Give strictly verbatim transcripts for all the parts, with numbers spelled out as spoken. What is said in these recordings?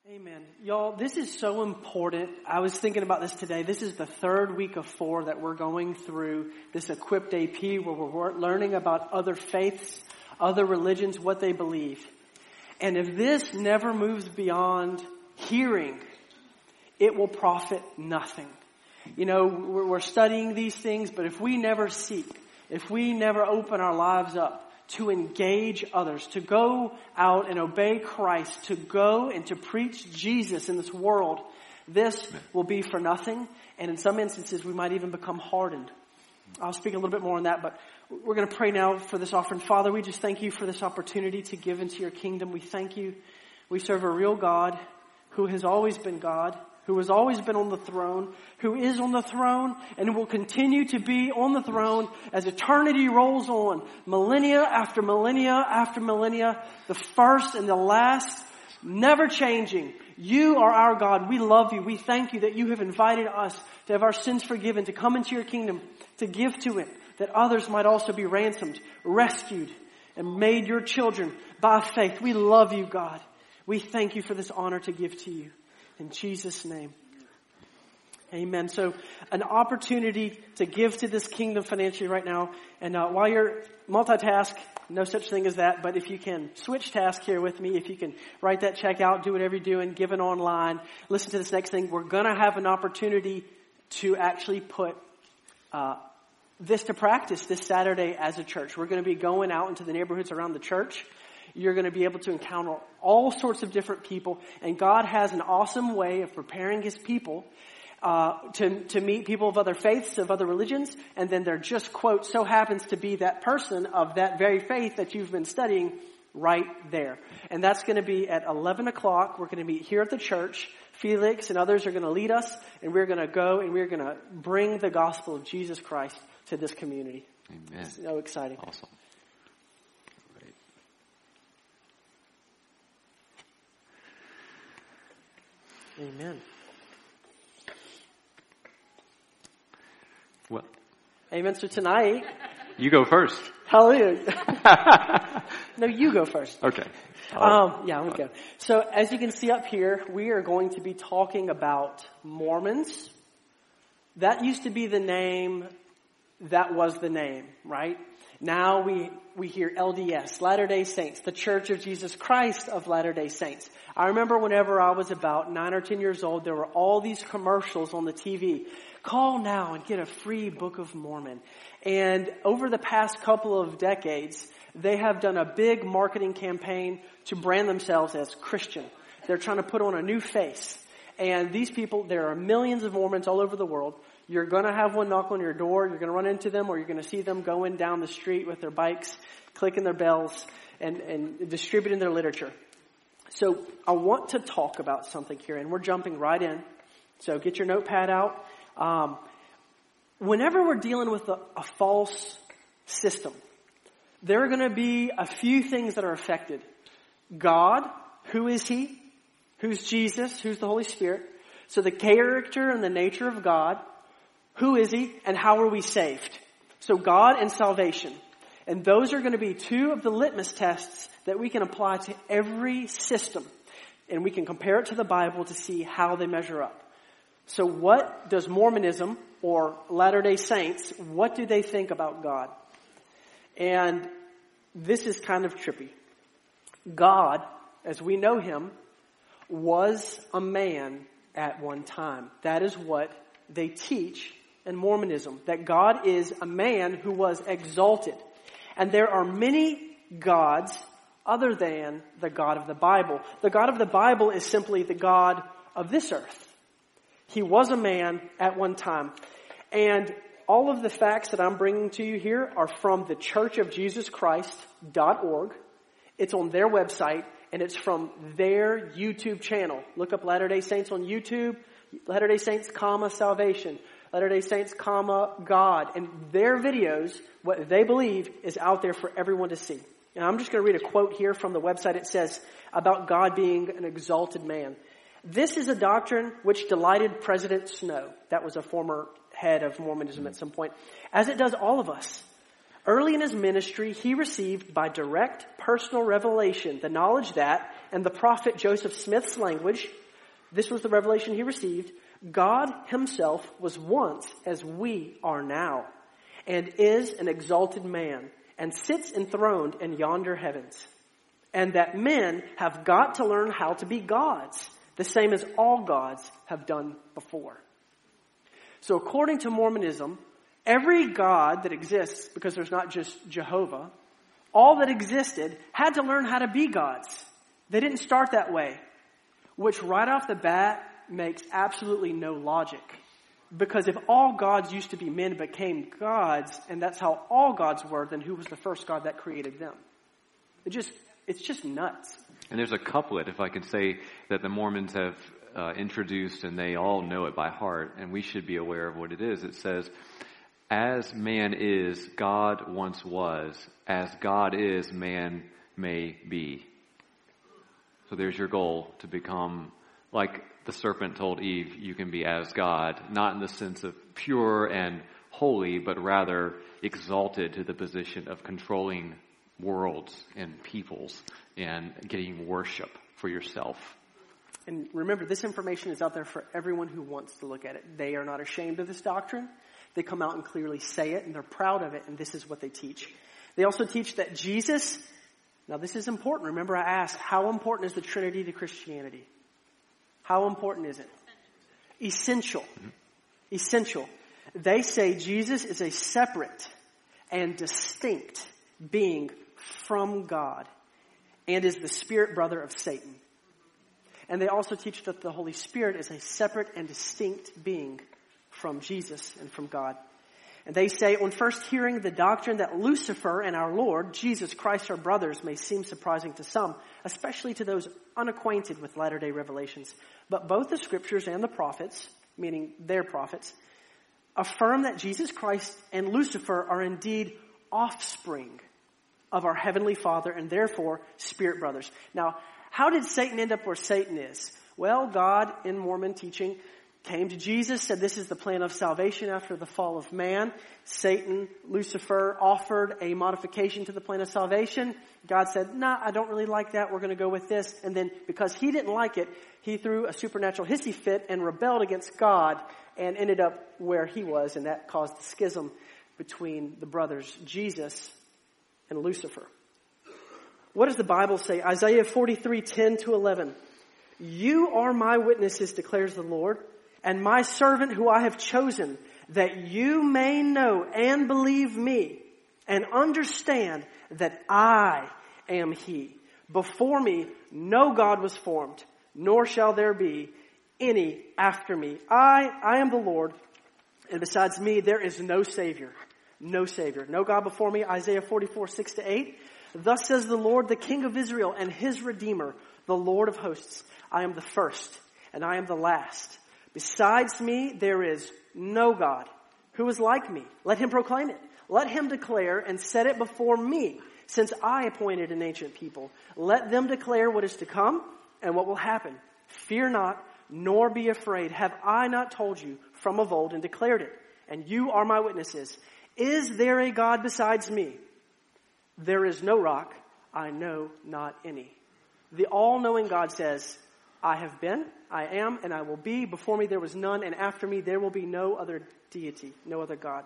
Amen. Y'all, this is so important. I was thinking about this today. This is the third week of four that we're going through this Equipped A P where we're learning about other faiths, other religions, what they believe. And if this never moves beyond hearing, it will profit nothing. You know, we're studying these things, but if we never seek, if we never open our lives up to engage others, to go out and obey Christ, to go and to preach Jesus in this world, this will be for nothing. And in some instances, we might even become hardened. I'll speak a little bit more on that, but we're going to pray now for this offering. Father, we just thank you for this opportunity to give into your kingdom. We thank you. We serve a real God who has always been God, who has always been on the throne, who is on the throne, and will continue to be on the throne as eternity rolls on, millennia after millennia after millennia, the first and the last, never changing. You are our God. We love you. We thank you that you have invited us to have our sins forgiven, to come into your kingdom, to give to it, that others might also be ransomed, rescued, and made your children by faith. We love you, God. We thank you for this honor to give to you. In Jesus' name. Amen. So an opportunity to give to this kingdom financially right now. And uh, while you're multitask, no such thing as that. But if you can switch task here with me, if you can write that check out, do whatever you're doing, give it online. Listen to this next thing. We're going to have an opportunity to actually put uh, this to practice this Saturday as a church. We're going to be going out into the neighborhoods around the church. You're going to be able to encounter all sorts of different people. And God has an awesome way of preparing his people uh, to, to meet people of other faiths, of other religions. And then there just, quote, so happens to be that person of that very faith that you've been studying right there. And that's going to be at eleven o'clock. We're going to meet here at the church. Felix and others are going to lead us. And we're going to go and we're going to bring the gospel of Jesus Christ to this community. Amen. It's so exciting. Awesome. Amen. Well, Amen. So tonight, you go first. hallelujah. No, you go first. Okay. Um, yeah, I'm going to go. So as you can see up here, we are going to be talking about Mormons. That used to be the name that was the name, right? Now we, we hear L D S, Latter-day Saints, the Church of Jesus Christ of Latter-day Saints. I remember whenever I was about nine or ten years old, there were all these commercials on the T V. Call now and get a free Book of Mormon. And over the past couple of decades, they have done a big marketing campaign to brand themselves as Christian. They're trying to put on a new face. And these people, there are millions of Mormons all over the world. You're going to have one knock on your door. You're going to run into them, or you're going to see them going down the street with their bikes, clicking their bells, and, and distributing their literature. So I want to talk about something here, and we're jumping right in. So get your notepad out. Um, whenever we're dealing with a, a false system, there are going to be a few things that are affected. God, who is he? Who's Jesus? Who's the Holy Spirit? So the character and the nature of God. Who is he? And how are we saved? So God and salvation. And those are going to be two of the litmus tests that we can apply to every system. And we can compare it to the Bible to see how they measure up. So what does Mormonism or Latter-day Saints, what do they think about God? And this is kind of trippy. God, as we know him, was a man at one time. That is what they teach in Mormonism, that God is a man who was exalted. And there are many gods other than the God of the Bible. The God of the Bible is simply the God of this earth. He was a man at one time. And all of the facts that I'm bringing to you here are from the church of jesus christ dot org. It's on their website, and it's from their YouTube channel. Look up Latter-day Saints on YouTube, Latter-day Saints, comma, salvation. Latter-day Saints, comma, God. And their videos, what they believe, is out there for everyone to see. And I'm just going to read a quote here from the website. It says, about God being an exalted man. This is a doctrine which delighted President Snow. That was a former head of Mormonism at some point. As it does all of us. Early in his ministry, he received by direct personal revelation the knowledge that, in the prophet Joseph Smith's language, this was the revelation he received, God himself was once as we are now, and is an exalted man, and sits enthroned in yonder heavens. And that men have got to learn how to be gods, the same as all gods have done before. So according to Mormonism, every god that exists, because there's not just Jehovah, all that existed had to learn how to be gods. They didn't start that way, which right off the bat makes absolutely no logic. Because if all gods used to be men became gods, and that's how all gods were, then who was the first God that created them? It just, it's just nuts. And there's a couplet, if I can say, that the Mormons have uh, introduced, and they all know it by heart, and we should be aware of what it is. It says, as man is, God once was. As God is, man may be. So there's your goal, to become like the serpent told Eve, you can be as God, not in the sense of pure and holy, but rather exalted to the position of controlling worlds and peoples and getting worship for yourself. And remember, this information is out there for everyone who wants to look at it. They are not ashamed of this doctrine. They come out and clearly say it, and they're proud of it, and this is what they teach. They also teach that Jesus, now this is important. Remember I asked, how important is the Trinity to Christianity? How important is it? Essential. Mm-hmm. Essential. They say Jesus is a separate and distinct being from God and is the spirit brother of Satan. And they also teach that the Holy Spirit is a separate and distinct being from Jesus and from God. And they say, on first hearing the doctrine that Lucifer and our Lord, Jesus Christ, are brothers, may seem surprising to some, especially to those unacquainted with latter-day revelations. But both the scriptures and the prophets, meaning their prophets, affirm that Jesus Christ and Lucifer are indeed offspring of our Heavenly Father and therefore spirit brothers. Now, how did Satan end up where Satan is? Well, God, in Mormon teaching, came to Jesus, said this is the plan of salvation after the fall of man. Satan, Lucifer, offered a modification to the plan of salvation. God said, nah, I don't really like that. We're going to go with this. And then because he didn't like it, he threw a supernatural hissy fit and rebelled against God and ended up where he was. And that caused the schism between the brothers, Jesus and Lucifer. What does the Bible say? Isaiah forty-three, ten to eleven. You are my witnesses, declares the Lord, and my servant who I have chosen, that you may know and believe me and understand that I am he. Before me no God was formed, nor shall there be any after me. I, I am the Lord, and besides me there is no Savior. No Savior. No God before me. Isaiah forty-four, six to eight. Thus says the Lord, the King of Israel and his Redeemer, the Lord of hosts. I am the first, and I am the last. Besides me, there is no God who is like me. Let him proclaim it. Let him declare and set it before me, since I appointed an ancient people. Let them declare what is to come and what will happen. Fear not, nor be afraid. Have I not told you from of old and declared it? And you are my witnesses. Is there a God besides me? There is no rock. I know not any. The all-knowing God says, I have been, I am, and I will be. Before me there was none, and after me there will be no other deity, no other God.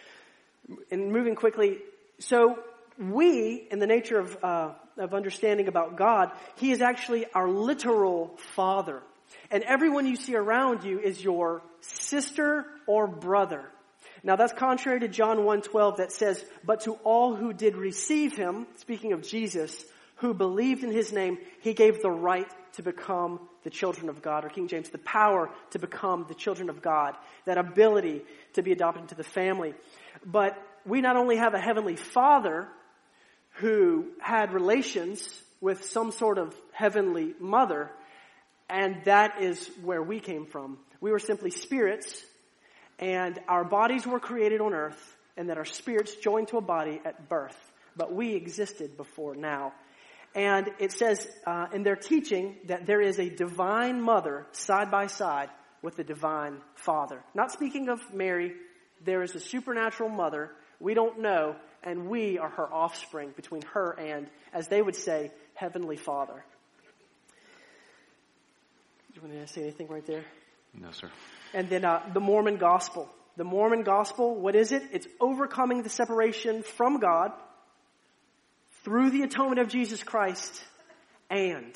And moving quickly, so we, in the nature of uh, of understanding about God, he is actually our literal father. And everyone you see around you is your sister or brother. Now that's contrary to John one twelve that says, but to all who did receive him, speaking of Jesus, who believed in his name, he gave the right to become the children of God. Or King James, the power to become the children of God. That ability to be adopted into the family. But we not only have a heavenly father who had relations with some sort of heavenly mother, and that is where we came from. We were simply spirits, and our bodies were created on earth, and that our spirits joined to a body at birth. But we existed before now. And it says uh, in their teaching that there is a divine mother side by side with the divine father. Not speaking of Mary, there is a supernatural mother we don't know and we are her offspring, between her and, as they would say, Heavenly Father. Do you want to say anything right there? No, sir. And then uh, the Mormon gospel. The Mormon gospel, what is it? It's overcoming the separation from God through the atonement of Jesus Christ and,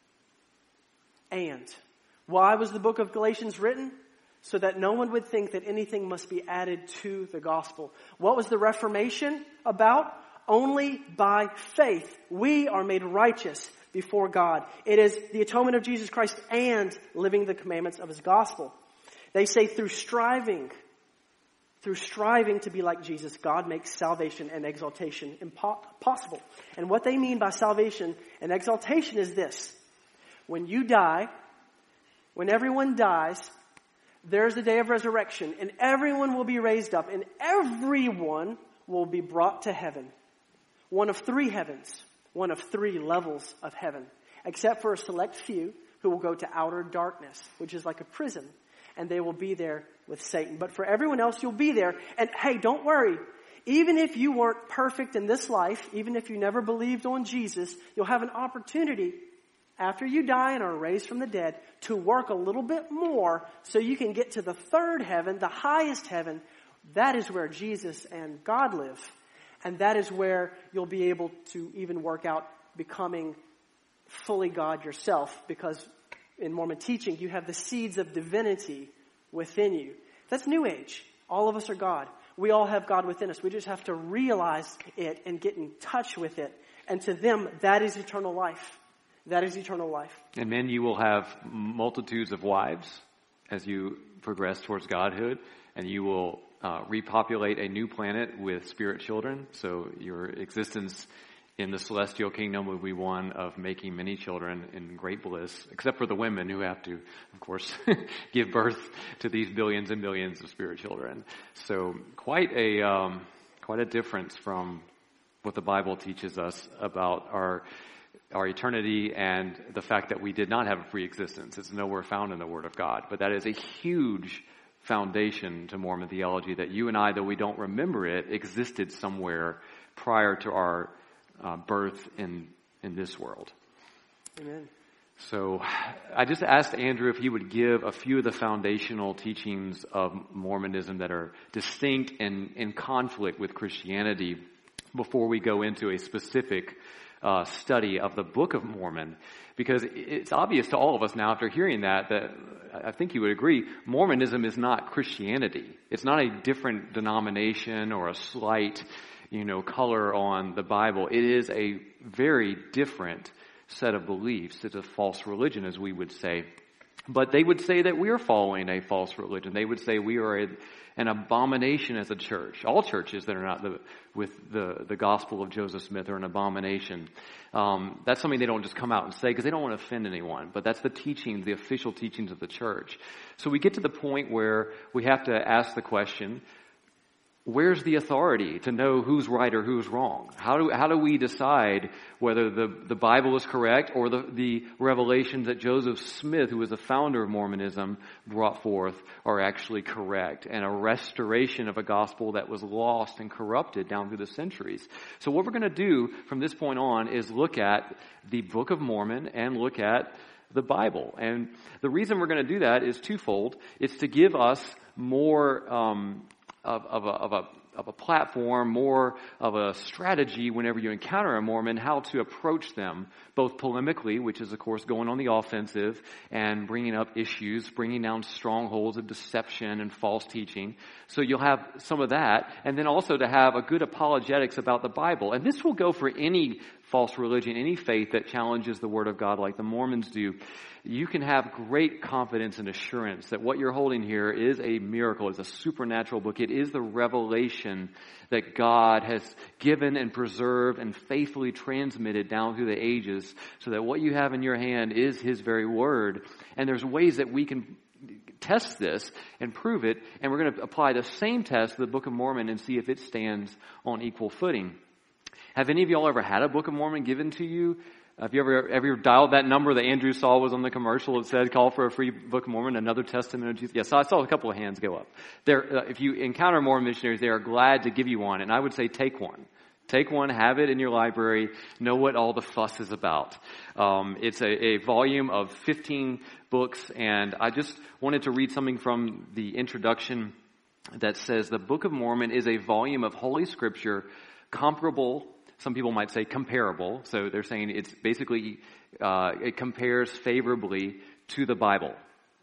and. Why was the book of Galatians written? So that no one would think that anything must be added to the gospel. What was the Reformation about? Only by faith we are made righteous before God. It is the atonement of Jesus Christ and living the commandments of his gospel. They say through striving, through striving to be like Jesus, God makes salvation and exaltation impossible. And what they mean by salvation and exaltation is this. When you die, when everyone dies, there's the day of resurrection, and everyone will be raised up, and everyone will be brought to heaven. One of three heavens, one of three levels of heaven, except for a select few who will go to outer darkness, which is like a prison, and they will be there with Satan. But for everyone else, you'll be there. And hey, don't worry. Even if you weren't perfect in this life, even if you never believed on Jesus, you'll have an opportunity after you die and are raised from the dead to work a little bit more so you can get to the third heaven, the highest heaven. That is where Jesus and God live. And that is where you'll be able to even work out becoming fully God yourself, because in Mormon teaching, you have the seeds of divinity within you. That's New Age. All of us are God. We all have God within us. We just have to realize it and get in touch with it. And to them, that is eternal life. That is eternal life. And men, you will have multitudes of wives as you progress towards godhood, and you will uh, repopulate a new planet with spirit children. So your existence in the celestial kingdom will be one of making many children in great bliss, except for the women who have to, of course, give birth to these billions and billions of spirit children. So quite a um, quite a difference from what the Bible teaches us about our our eternity and the fact that we did not have a pre-existence. It's nowhere found in the Word of God. But that is a huge foundation to Mormon theology, that you and I, though we don't remember it, existed somewhere prior to our uh, birth in in this world. Amen. So I just asked Andrew if he would give a few of the foundational teachings of Mormonism that are distinct and in conflict with Christianity before we go into a specific Uh, study of the Book of Mormon, because it's obvious to all of us now after hearing that, that I think you would agree, Mormonism is not Christianity. It's not a different denomination or a slight, you know, color on the Bible. It is a very different set of beliefs. It's a false religion, as we would say. But they would say that we're following a false religion. They would say we are a, an abomination as a church. All churches that are not the, with the, the gospel of Joseph Smith are an abomination. Um, that's something they don't just come out and say because they don't want to offend anyone. But that's the teachings, the official teachings of the church. So we get to the point where we have to ask the question, where's the authority to know who's right or who's wrong? How do how do we decide whether the, the Bible is correct or the, the revelations that Joseph Smith, who was the founder of Mormonism, brought forth are actually correct, and a restoration of a gospel that was lost and corrupted down through the centuries? So what we're going to do from this point on is look at the Book of Mormon and look at the Bible. And the reason we're going to do that is twofold. It's to give us more Um, Of, of, a, of, a, of a platform, more of a strategy whenever you encounter a Mormon, how to approach them, both polemically, which is, of course, going on the offensive and bringing up issues, bringing down strongholds of deception and false teaching. So you'll have some of that, and then also to have a good apologetics about the Bible. And this will go for any false religion, any faith that challenges the Word of God like the Mormons do. You can have great confidence and assurance that what you're holding here is a miracle, is a supernatural book. It is the revelation that God has given and preserved and faithfully transmitted down through the ages, so that what you have in your hand is His very Word. And there's ways that we can test this and prove it, and we're going to apply the same test to the Book of Mormon and see if it stands on equal footing. Have any of y'all ever had a Book of Mormon given to you Have you ever ever dialed that number that Andrew saw was on the commercial? It said, call for a free Book of Mormon, another testament of Jesus. Yes, yeah, so I saw a couple of hands go up. There, uh, if you encounter Mormon missionaries, they are glad to give you one. And I would say take one. Take one, have it in your library, know what all the fuss is about. Um, it's a, a volume of fifteen books, and I just wanted to read something from the introduction that says the Book of Mormon is a volume of Holy Scripture comparable, some people might say comparable, so they're saying it's basically, uh, it compares favorably to the Bible.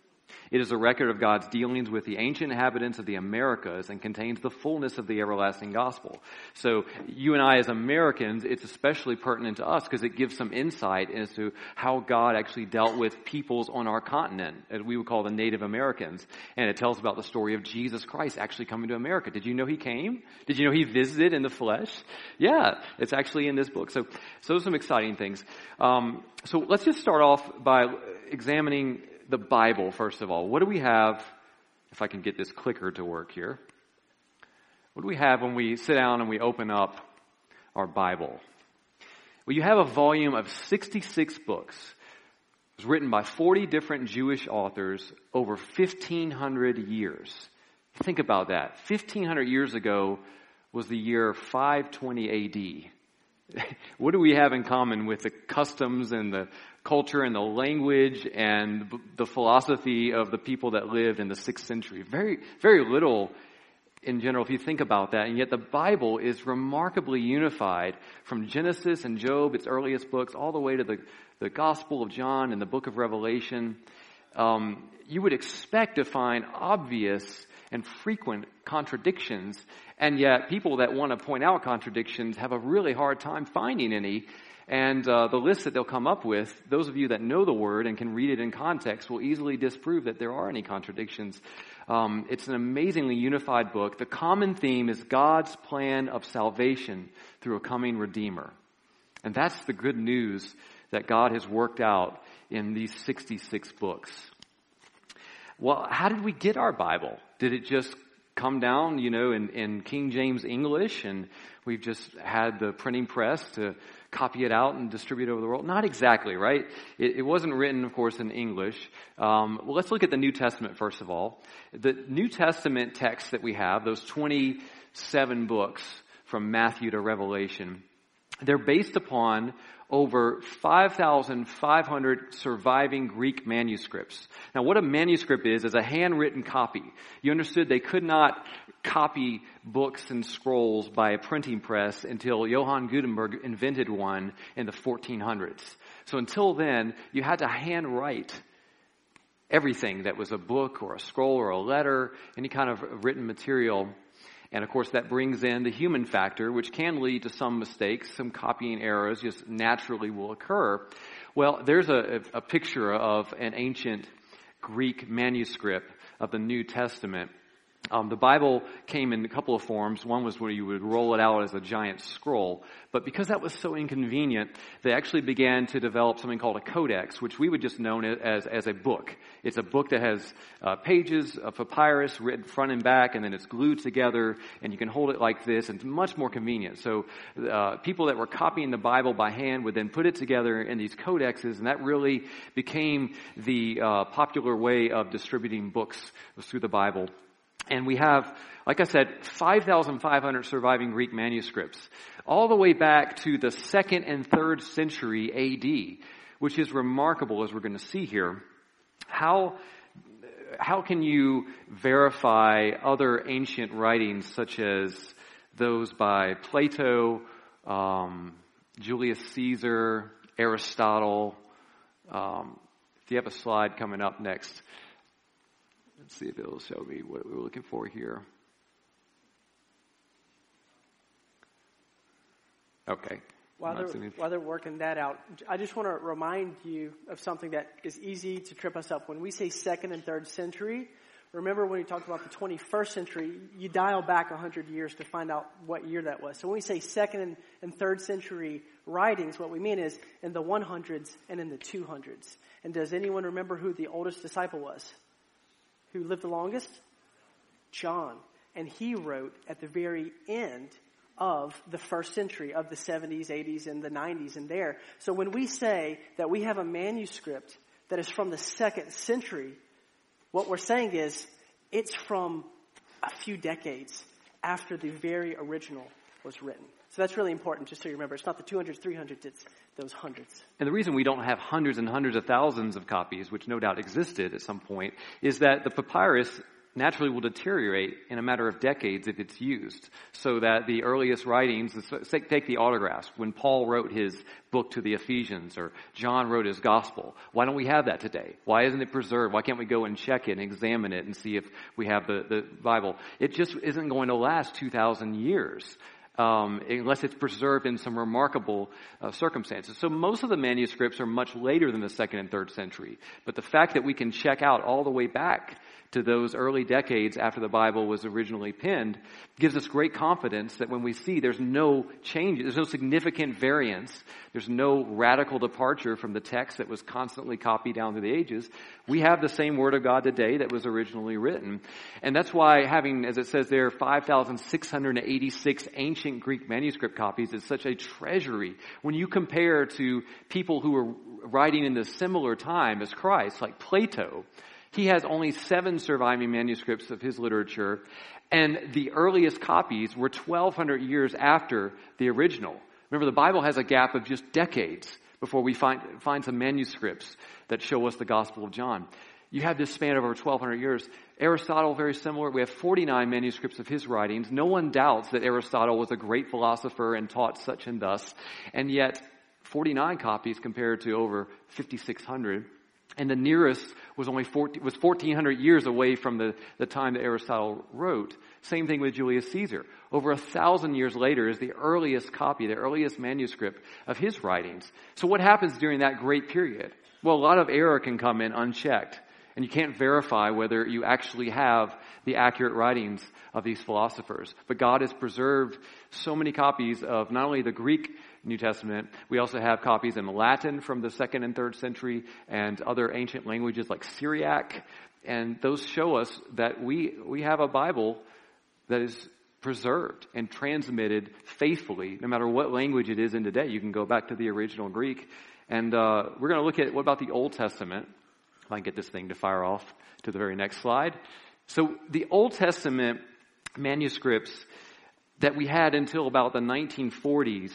It is a record of God's dealings with the ancient inhabitants of the Americas and contains the fullness of the everlasting gospel. So you and I as Americans, it's especially pertinent to us because it gives some insight into how God actually dealt with peoples on our continent, as we would call the Native Americans. And it tells about the story of Jesus Christ actually coming to America. Did you know he came? Did you know he visited in the flesh? Yeah, it's actually in this book. So, so some exciting things. Um, so let's just start off by examining the Bible, first of all. What do we have, if I can get this clicker to work here, what do we have when we sit down and we open up our Bible? Well, you have a volume of sixty-six books. It was written by forty different Jewish authors over fifteen hundred years. Think about that. fifteen hundred years ago was the year five twenty A D. What do we have in common with the customs and the culture and the language and the philosophy of the people that lived in the sixth century? Very, very little in general if you think about that. And yet the Bible is remarkably unified from Genesis and Job, its earliest books, all the way to the, the Gospel of John and the book of Revelation. Um, you would expect to find obvious and frequent contradictions, and yet people that want to point out contradictions have a really hard time finding any. And uh, the list that they'll come up with, those of you that know the Word and can read it in context, will easily disprove that there are any contradictions. Um, it's an amazingly unified book. The common theme is God's plan of salvation through a coming Redeemer. And that's the good news that God has worked out in these sixty-six books. Well, how did we get our Bible? Did it just come down, you know, in, in King James English, and we've just had the printing press to copy it out and distribute it over the world? Not exactly, right? It, it wasn't written, of course, in English. Um, well, let's look at the New Testament, first of all. The New Testament texts that we have, those twenty-seven books from Matthew to Revelation, they're based upon over five thousand five hundred surviving Greek manuscripts. Now, what a manuscript is, is a handwritten copy. You understood they could not copy books and scrolls by a printing press until Johann Gutenberg invented one in the fourteen hundreds. So until then, you had to handwrite everything that was a book or a scroll or a letter, any kind of written material. And of course, that brings in the human factor, which can lead to some mistakes, some copying errors just naturally will occur. Well, there's a, a picture of an ancient Greek manuscript of the New Testament. Um, the Bible came in a couple of forms. One was where you would roll it out as a giant scroll. But because that was so inconvenient, they actually began to develop something called a codex, which we would just know as, as a book. It's a book that has uh, pages of papyrus written front and back, and then it's glued together, and you can hold it like this, and it's much more convenient. So uh, people that were copying the Bible by hand would then put it together in these codexes, and that really became the uh, popular way of distributing books through the Bible. And we have, like I said, five thousand five hundred surviving Greek manuscripts, all the way back to the second and third century A D, which is remarkable, as we're going to see here. How, how can you verify other ancient writings, such as those by Plato, um, Julius Caesar, Aristotle? Um, if you have a slide coming up next. Let's see if it'll show me what we're looking for here. Okay. While they're, while they're working that out, I just want to remind you of something that is easy to trip us up. When we say second and third century, remember when we talked about the twenty-first century, you dial back one hundred years to find out what year that was. So when we say second and, and third century writings, what we mean is in the hundreds and in the two hundreds. And does anyone remember who the oldest disciple was? Who lived the longest? John. And he wrote at the very end of the first century, of the seventies, eighties, and the nineties and there. So when we say that we have a manuscript that is from the second century, what we're saying is it's from a few decades after the very original was written. So that's really important, just so you remember. It's not the two hundreds, three hundreds, it's those hundreds. And the reason we don't have hundreds and hundreds of thousands of copies, which no doubt existed at some point, is that the papyrus naturally will deteriorate in a matter of decades if it's used. So that the earliest writings, take the autographs, when Paul wrote his book to the Ephesians or John wrote his gospel, why don't we have that today? Why isn't it preserved? Why can't we go and check it and examine it and see if we have the, the Bible? It just isn't going to last two thousand years. Um, unless it's preserved in some remarkable uh, circumstances. So most of the manuscripts are much later than the second and third century. But the fact that we can check out all the way back to those early decades after the Bible was originally penned gives us great confidence that when we see there's no change, there's no significant variance, there's no radical departure from the text that was constantly copied down through the ages. We have the same Word of God today that was originally written. And that's why having, as it says there, five thousand six hundred eighty-six ancient Greek manuscript copies is such a treasury. When you compare to people who were writing in the similar time as Christ, like Plato, he has only seven surviving manuscripts of his literature, and the earliest copies were twelve hundred years after the original. Remember, the Bible has a gap of just decades before we find find some manuscripts that show us the Gospel of John. You have this span of over twelve hundred years. Aristotle, very similar. We have forty-nine manuscripts of his writings. No one doubts that Aristotle was a great philosopher and taught such and thus, and yet forty-nine copies compared to over fifty-six hundred. And the nearest was only fourteen, was fourteen hundred years away from the, the time that Aristotle wrote. Same thing with Julius Caesar. Over a thousand years later is the earliest copy, the earliest manuscript of his writings. So what happens during that great period? Well, a lot of error can come in unchecked. And you can't verify whether you actually have the accurate writings of these philosophers. But God has preserved so many copies of not only the Greek New Testament, we also have copies in Latin from the second and third century and other ancient languages like Syriac. And those show us that we, we have a Bible that is preserved and transmitted faithfully, no matter what language it is in today. You can go back to the original Greek. And uh, we're going to look at what about the Old Testament. If I can get this thing to fire off to the very next slide. So the Old Testament manuscripts that we had until about the nineteen forties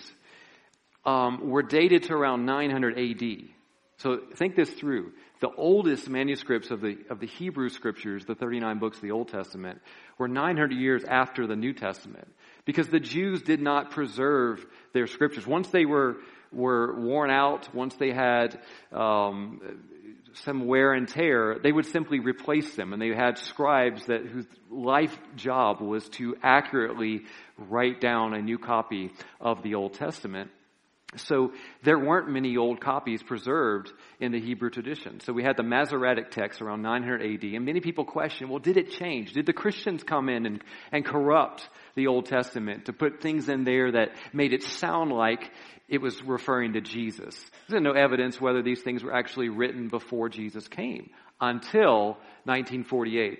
um, were dated to around nine hundred A D. So think this through. The oldest manuscripts of the of the Hebrew Scriptures, the thirty-nine books of the Old Testament, were nine hundred years after the New Testament. Because the Jews did not preserve their Scriptures. Once they were were worn out, once they had um, some wear and tear, they would simply replace them. And they had scribes that whose life job was to accurately write down a new copy of the Old Testament. So there weren't many old copies preserved in the Hebrew tradition. So we had the Masoretic text around nine hundred A D. And many people question, well, did it change? Did the Christians come in and, and corrupt the Old Testament to put things in there that made it sound like it was referring to Jesus? There's no evidence whether these things were actually written before Jesus came until nineteen forty-eight.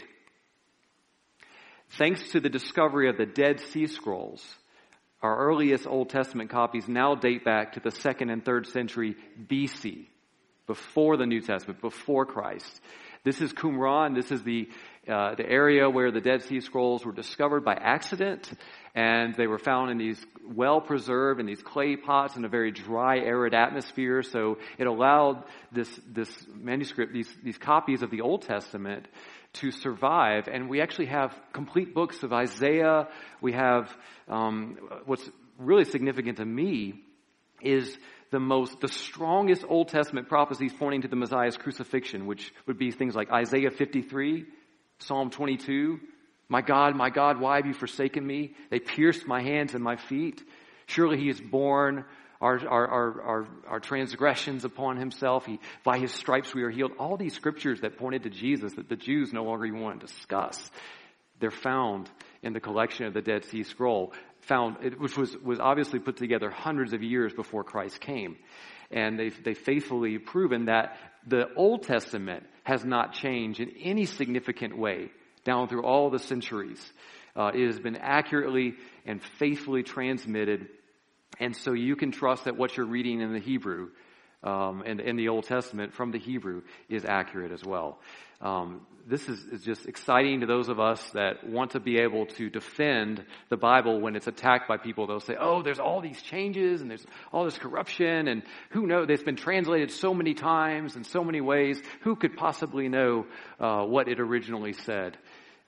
Thanks to the discovery of the Dead Sea Scrolls, our earliest Old Testament copies now date back to the second and third century B C, before the New Testament, before Christ. This is Qumran. This is the uh, the area where the Dead Sea Scrolls were discovered by accident, and they were found in these well preserved in these clay pots in a very dry, arid atmosphere. So it allowed this this manuscript, these these copies of the Old Testament, to survive. And we actually have complete books of Isaiah. We have um, what's really significant to me is the most, the strongest Old Testament prophecies pointing to the Messiah's crucifixion, which would be things like Isaiah fifty-three, Psalm twenty-two. My God, my God, why have you forsaken me? They pierced my hands and my feet. Surely he has borne our, our, our, our, our transgressions upon himself. He, by his stripes we are healed. All these scriptures that pointed to Jesus that the Jews no longer even want to discuss, they're found in the collection of the Dead Sea Scroll, found, which was, was obviously put together hundreds of years before Christ came. And they've, they've faithfully proven that the Old Testament has not changed in any significant way down through all the centuries. Uh, it has been accurately and faithfully transmitted. And so you can trust that what you're reading in the Hebrew um, and in the Old Testament from the Hebrew is accurate as well. Um, this is, is just exciting to those of us that want to be able to defend the Bible when it's attacked by people. They'll say, oh, there's all these changes and there's all this corruption and who knows, it's been translated so many times in so many ways. Who could possibly know uh, what it originally said?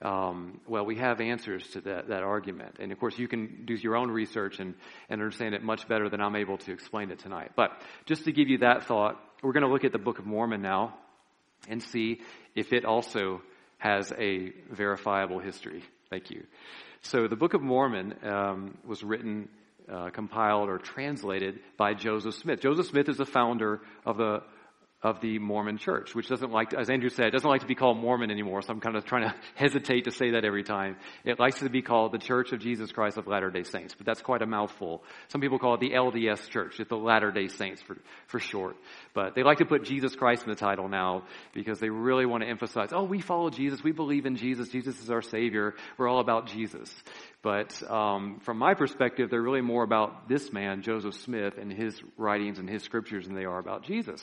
Um, well, we have answers to that, that argument. And of course, you can do your own research and, and understand it much better than I'm able to explain it tonight. But just to give you that thought, we're going to look at the Book of Mormon now and see if it also has a verifiable history. Thank you. So the Book of Mormon um, was written, uh, compiled, or translated by Joseph Smith. Joseph Smith is the founder of the of the Mormon Church, which doesn't like, to, as Andrew said, doesn't like to be called Mormon anymore, so I'm kind of trying to hesitate to say that every time. It likes to be called the Church of Jesus Christ of Latter-day Saints, but that's quite a mouthful. Some people call it the L D S Church, it's the Latter-day Saints for, for short. But they like to put Jesus Christ in the title now because they really want to emphasize, oh, we follow Jesus, we believe in Jesus, Jesus is our Savior, we're all about Jesus. But um, from my perspective, they're really more about this man, Joseph Smith, and his writings and his scriptures than they are about Jesus.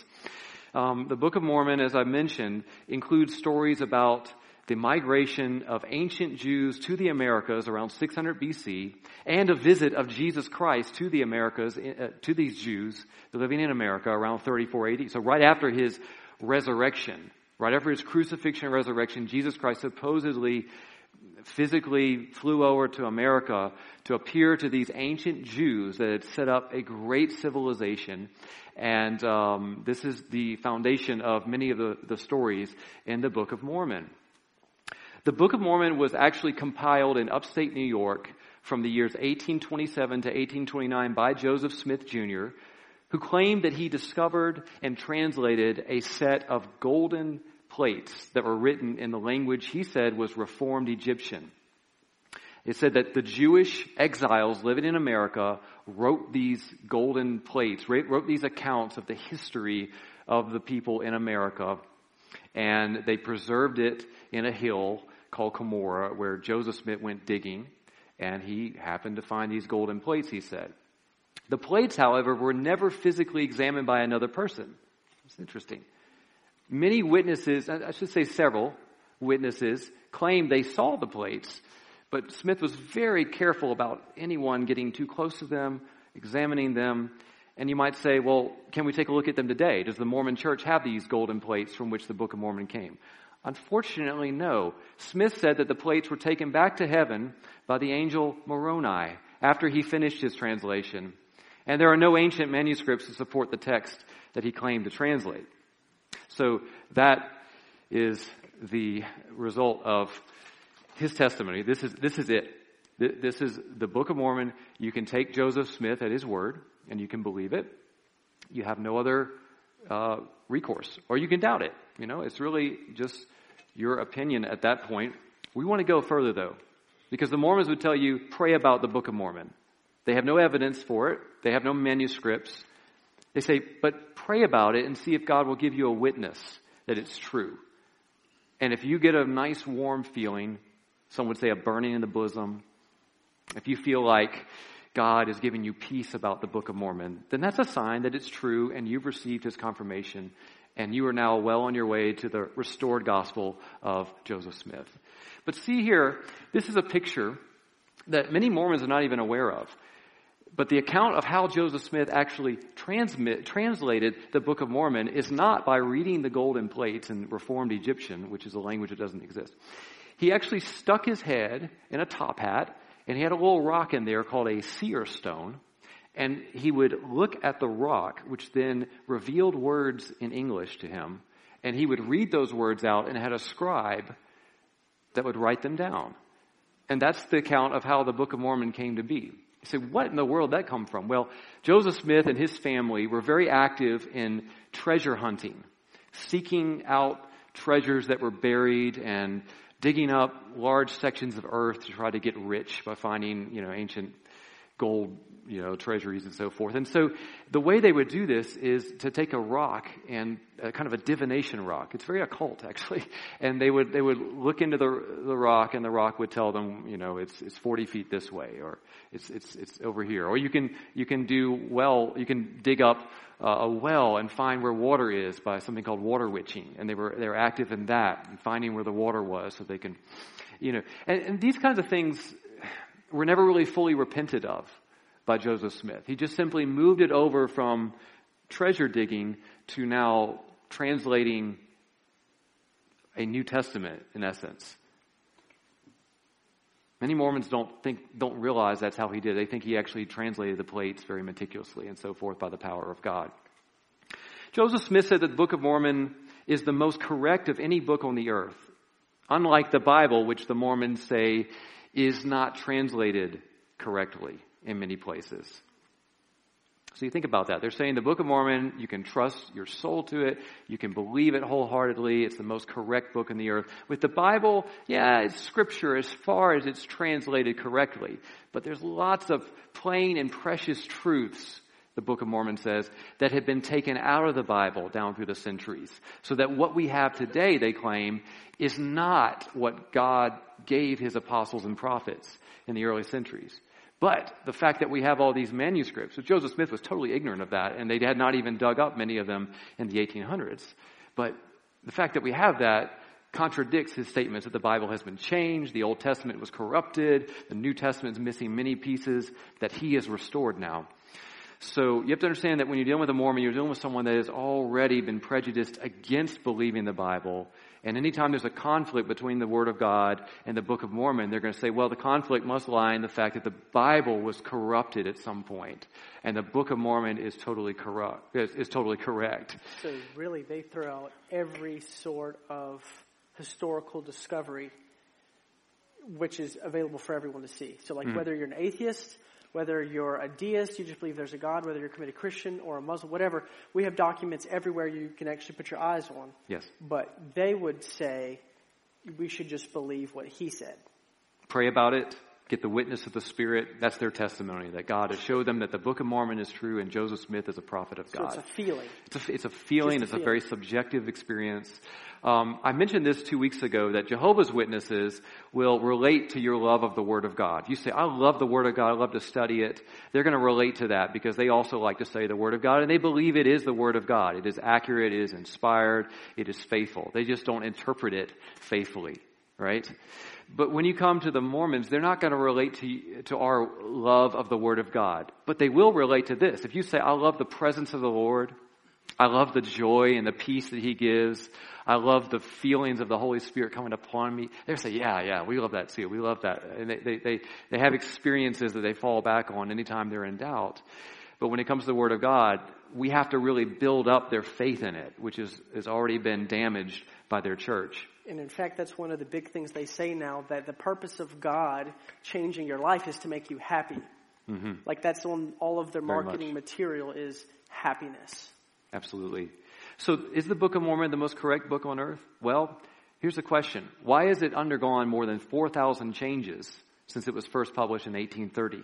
Um, the Book of Mormon, as I mentioned, includes stories about the migration of ancient Jews to the Americas around six hundred B C and a visit of Jesus Christ to the Americas, uh, to these Jews living in America around thirty-four A D. So right after his resurrection, right after his crucifixion and resurrection, Jesus Christ supposedly physically flew over to America to appear to these ancient Jews that had set up a great civilization. And um, this is the foundation of many of the, the stories in the Book of Mormon. The Book of Mormon was actually compiled in upstate New York from the years eighteen twenty-seven to eighteen twenty-nine by Joseph Smith Junior, who claimed that he discovered and translated a set of golden plates that were written in the language he said was Reformed Egyptian. It said that the Jewish exiles living in America wrote these golden plates, wrote these accounts of the history of the people in America, and they preserved it in a hill called Cumorah, where Joseph Smith went digging, and he happened to find these golden plates, he said. The plates, however, were never physically examined by another person. It's interesting. Many witnesses, I should say several witnesses, claimed they saw the plates, but Smith was very careful about anyone getting too close to them, examining them. And you might say, well, can we take a look at them today? Does the Mormon Church have these golden plates from which the Book of Mormon came? Unfortunately, no. Smith said that the plates were taken back to heaven by the angel Moroni after he finished his translation. And there are no ancient manuscripts to support the text that he claimed to translate. So that is the result of his testimony. This is this is it. This is the Book of Mormon. You can take Joseph Smith at his word, and you can believe it. You have no other uh, recourse, or you can doubt it. You know, it's really just your opinion at that point. We want to go further, though, because the Mormons would tell you, pray about the Book of Mormon. They have no evidence for it. They have no manuscripts. They say, but pray about it and see if God will give you a witness that it's true. And if you get a nice warm feeling, some would say a burning in the bosom, if you feel like God is giving you peace about the Book of Mormon, then that's a sign that it's true and you've received his confirmation and you are now well on your way to the restored gospel of Joseph Smith. But see here, this is a picture that many Mormons are not even aware of. But the account of how Joseph Smith actually transmit, translated the Book of Mormon is not by reading the golden plates in Reformed Egyptian, which is a language that doesn't exist. He actually stuck his head in a top hat, and he had a little rock in there called a seer stone, and he would look at the rock, which then revealed words in English to him, and he would read those words out and had a scribe that would write them down. And that's the account of how the Book of Mormon came to be. You say, what in the world did that come from? Well, Joseph Smith and his family were very active in treasure hunting, seeking out treasures that were buried and digging up large sections of earth to try to get rich by finding, you know, ancient gold you know, treasuries and so forth. And so the way they would do this is to take a rock and a kind of a divination rock. It's very occult, actually. And they would they would look into the the rock, and the rock would tell them, you know, it's it's forty feet this way, or it's it's it's over here. Or you can you can do well, you can dig up uh, a well and find where water is by something called water witching. And they were they were active in that, and finding where the water was, so they can, you know, and, and these kinds of things were never really fully repented of by Joseph Smith. He just simply moved it over from treasure digging to now translating a New Testament, in essence. Many Mormons don't think, don't realize that's how he did. They think he actually translated the plates very meticulously and so forth by the power of God. Joseph Smith said that the Book of Mormon is the most correct of any book on the earth, unlike the Bible, which the Mormons say is not translated correctly in many places. So you think about that. They're saying the Book of Mormon, you can trust your soul to it. You can believe it wholeheartedly. It's the most correct book in the earth. With the Bible, yeah, it's scripture as far as it's translated correctly. But there's lots of plain and precious truths, the Book of Mormon says, that have been taken out of the Bible down through the centuries. So that what we have today, they claim, is not what God gave his apostles and prophets in the early centuries. But the fact that we have all these manuscripts, so Joseph Smith was totally ignorant of that, and they had not even dug up many of them in the eighteen hundreds. But the fact that we have that contradicts his statements that the Bible has been changed, the Old Testament was corrupted, the New Testament is missing many pieces, that he is restored now. So you have to understand that when you're dealing with a Mormon, you're dealing with someone that has already been prejudiced against believing the Bible. And anytime there's a conflict between the Word of God and the Book of Mormon, they're going to say, well, the conflict must lie in the fact that the Bible was corrupted at some point, and the Book of Mormon is totally corrupt, is, is totally correct. So really, they throw out every sort of historical discovery which is available for everyone to see. So like mm. whether you're an atheist, whether you're a deist, you just believe there's a God, whether you're a committed Christian or a Muslim, whatever, we have documents everywhere you can actually put your eyes on. Yes. But they would say we should just believe what he said. Pray about it. Get the witness of the Spirit. That's their testimony, that God has showed them that the Book of Mormon is true and Joseph Smith is a prophet of God. So it's a feeling. It's a, it's a feeling. a it's feeling. a very subjective experience. Um, I mentioned this two weeks ago, that Jehovah's Witnesses will relate to your love of the Word of God. You say, I love the Word of God. I love to study it. They're going to relate to that because they also like to say the Word of God, and they believe it is the Word of God. It is accurate. It is inspired. It is faithful. They just don't interpret it faithfully, right? But when you come to the Mormons, they're not going to relate to to our love of the Word of God. But they will relate to this. If you say, I love the presence of the Lord, I love the joy and the peace that He gives, I love the feelings of the Holy Spirit coming upon me, they'll say, yeah, yeah, we love that too. We love that. And they, they, they, they have experiences that they fall back on anytime they're in doubt. But when it comes to the Word of God, we have to really build up their faith in it, which is has already been damaged by their church. And in fact, that's one of the big things they say now, that the purpose of God changing your life is to make you happy. Mm-hmm. Like that's on all of their Very marketing much. material is happiness. Absolutely. So is the Book of Mormon the most correct book on earth? Well, here's the question. Why has it undergone more than four thousand changes since it was first published in eighteen thirty?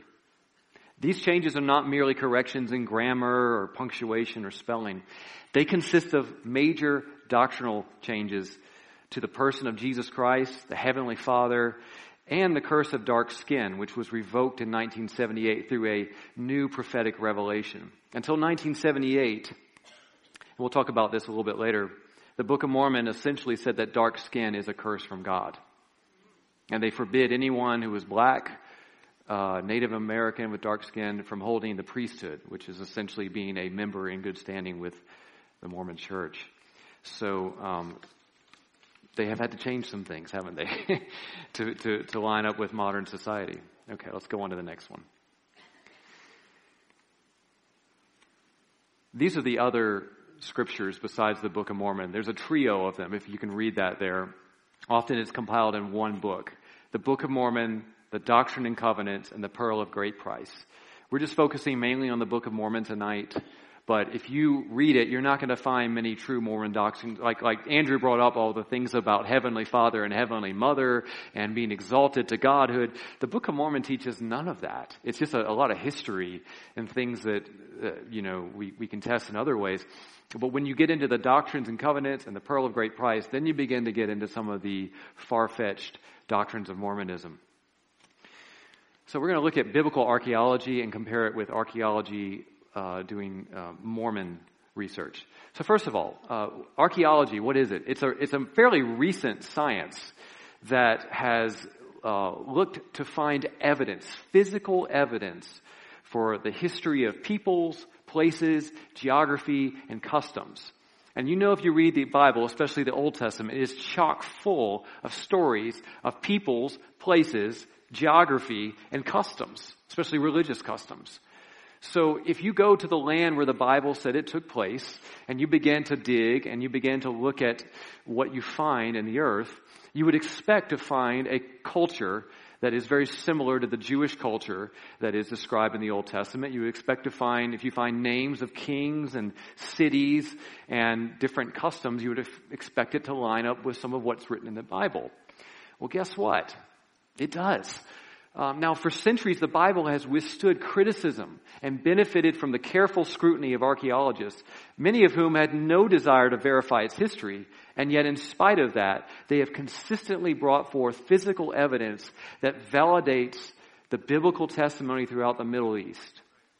These changes are not merely corrections in grammar or punctuation or spelling. They consist of major doctrinal changes to the person of Jesus Christ, the Heavenly Father, and the curse of dark skin, which was revoked in nineteen seventy-eight through a new prophetic revelation. Until nineteen seventy-eight, and we'll talk about this a little bit later, the Book of Mormon essentially said that dark skin is a curse from God. And they forbid anyone who is black, uh, Native American with dark skin from holding the priesthood, which is essentially being a member in good standing with the Mormon Church. So um, they have had to change some things, haven't they, to, to, to line up with modern society. Okay, let's go on to the next one. These are the other scriptures besides the Book of Mormon. There's a trio of them, if you can read that there. Often it's compiled in one book. The Book of Mormon, the Doctrine and Covenants, and the Pearl of Great Price. We're just focusing mainly on the Book of Mormon tonight, But if you read it, you're not going to find many true Mormon doctrines. Like, like Andrew brought up all the things about Heavenly Father and Heavenly Mother and being exalted to Godhood. The Book of Mormon teaches none of that. It's just a, a lot of history and things that, uh, you know, we, we can test in other ways. But when you get into the doctrines and covenants and the Pearl of Great Price, then you begin to get into some of the far-fetched doctrines of Mormonism. So we're going to look at biblical archaeology and compare it with archaeology uh, doing uh, Mormon research. So first of all, uh, archaeology, what is it? It's a, it's a fairly recent science that has uh, looked to find evidence, physical evidence, for the history of peoples, places, geography, and customs. And you know, if you read the Bible, especially the Old Testament, it is chock full of stories of peoples, places, geography, and customs, especially religious customs. So if you go to the land where the Bible said it took place, and you begin to dig, and you begin to look at what you find in the earth, you would expect to find a culture that is very similar to the Jewish culture that is described in the Old Testament. You would expect to find, if you find names of kings and cities and different customs, you would expect it to line up with some of what's written in the Bible. Well, guess what? It does. Um, now, for centuries, the Bible has withstood criticism and benefited from the careful scrutiny of archaeologists, many of whom had no desire to verify its history, and yet in spite of that, they have consistently brought forth physical evidence that validates the biblical testimony throughout the Middle East.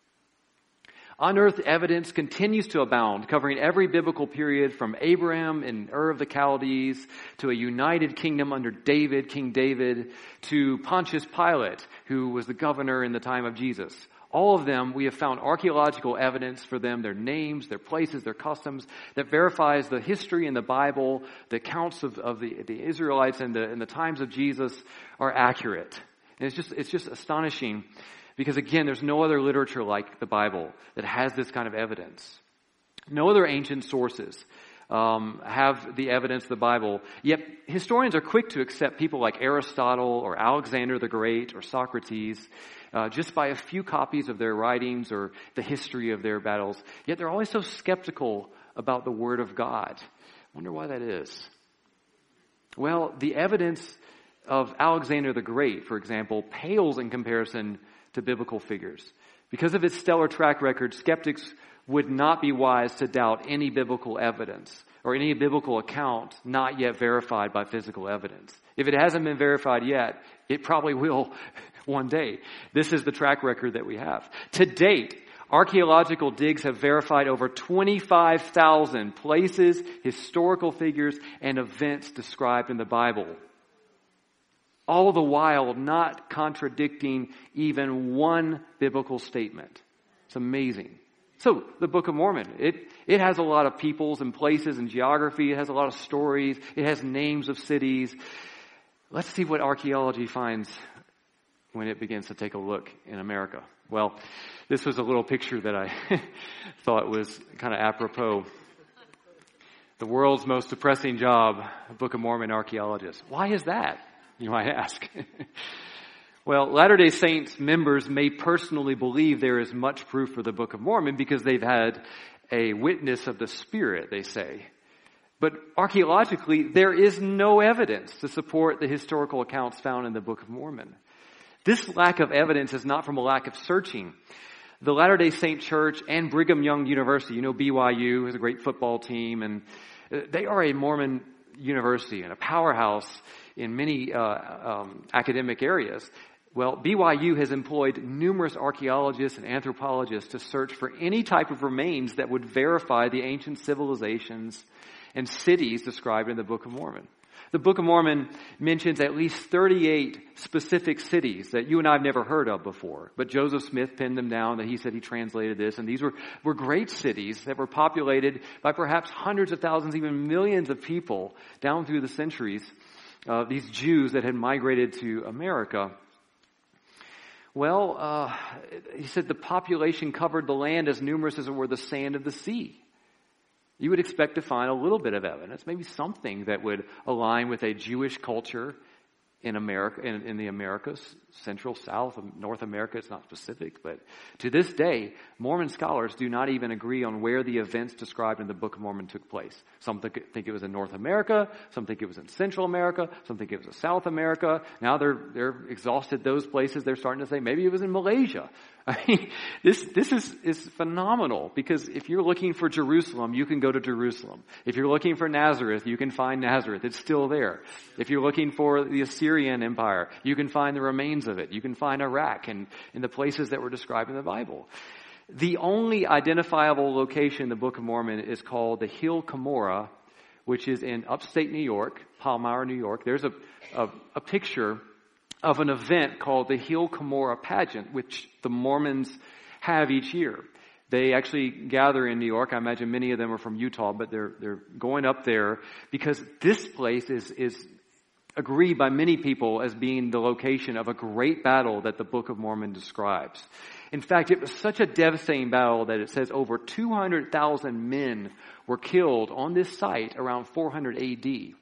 Unearthed evidence continues to abound, covering every biblical period from Abraham and Ur of the Chaldees to a united kingdom under David, King David, to Pontius Pilate, who was the governor in the time of Jesus. All of them, we have found archaeological evidence for them, their names, their places, their customs, that verifies the history in the Bible, the accounts of, of the, the Israelites in the, in the times of Jesus are accurate. And it's just, it's just astonishing. Because again, there's no other literature like the Bible that has this kind of evidence. No other ancient sources um, have the evidence of the Bible. Yet historians are quick to accept people like Aristotle or Alexander the Great or Socrates uh, just by a few copies of their writings or the history of their battles. Yet they're always so skeptical about the Word of God. I wonder why that is. Well, the evidence of Alexander the Great, for example, pales in comparison to biblical figures. Because of its stellar track record, skeptics would not be wise to doubt any biblical evidence or any biblical account not yet verified by physical evidence. If it hasn't been verified yet, it probably will one day. This is the track record that we have. To date, archaeological digs have verified over twenty-five thousand places, historical figures, and events described in the Bible. All the while not contradicting even one biblical statement. It's amazing. So, the Book of Mormon, it, it has a lot of peoples and places and geography. It has a lot of stories. It has names of cities. Let's see what archaeology finds when it begins to take a look in America. Well, this was a little picture that I thought was kind of apropos. The world's most depressing job, Book of Mormon archaeologist. Why is that? You might ask. Well, Latter-day Saints members may personally believe there is much proof for the Book of Mormon because they've had a witness of the Spirit, they say. But archaeologically, there is no evidence to support the historical accounts found in the Book of Mormon. This lack of evidence is not from a lack of searching. The Latter-day Saint Church and Brigham Young University, you know, B Y U is a great football team, and they are a Mormon university and a powerhouse in many uh, um, academic areas. Well, B Y U has employed numerous archaeologists and anthropologists to search for any type of remains that would verify the ancient civilizations and cities described in the Book of Mormon. The Book of Mormon mentions at least thirty-eight specific cities that you and I have never heard of before. But Joseph Smith pinned them down, that he said he translated this. And these were, were great cities that were populated by perhaps hundreds of thousands, even millions of people down through the centuries. Uh, these Jews that had migrated to America. Well, uh, he said the population covered the land as numerous as it were the sand of the sea. You would expect to find a little bit of evidence, maybe something that would align with a Jewish culture in America, in, in the Americas, Central, South, North America. It's not specific, but to this day, Mormon scholars do not even agree on where the events described in the Book of Mormon took place. Some think, think it was in North America, some think it was in Central America, some think it was in South America. Now they're they're exhausted those places. They're starting to say maybe it was in Malaysia. I mean, this this is is phenomenal, because if you're looking for Jerusalem, you can go to Jerusalem. If you're looking for Nazareth, you can find Nazareth. It's still there. If you're looking for the Assyrian Empire, you can find the remains of it. You can find Iraq and in the places that were described in the Bible. The only identifiable location in the Book of Mormon is called the Hill Cumorah, which is in upstate New York, Palmyra, New York. There's a a, a picture of an event called the Hill Cumorah Pageant, which the Mormons have each year. They actually gather in New York. I imagine many of them are from Utah, but they're they're going up there because this place is is agreed by many people as being the location of a great battle that the Book of Mormon describes. In fact, it was such a devastating battle that it says over two hundred thousand men were killed on this site around four hundred A D.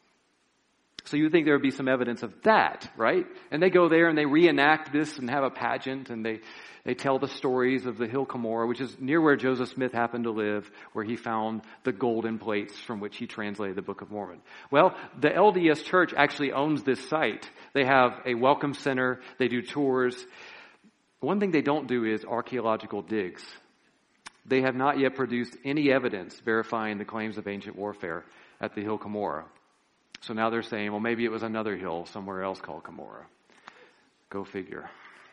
So you would think there would be some evidence of that, right? And they go there and they reenact this and have a pageant, and they, they tell the stories of the Hill Cumorah, which is near where Joseph Smith happened to live, where he found the golden plates from which he translated the Book of Mormon. Well, the L D S Church actually owns this site. They have a welcome center. They do tours. One thing they don't do is archaeological digs. They have not yet produced any evidence verifying the claims of ancient warfare at the Hill Cumorah. So now they're saying, well, maybe it was another hill somewhere else called Cumorah. Go figure.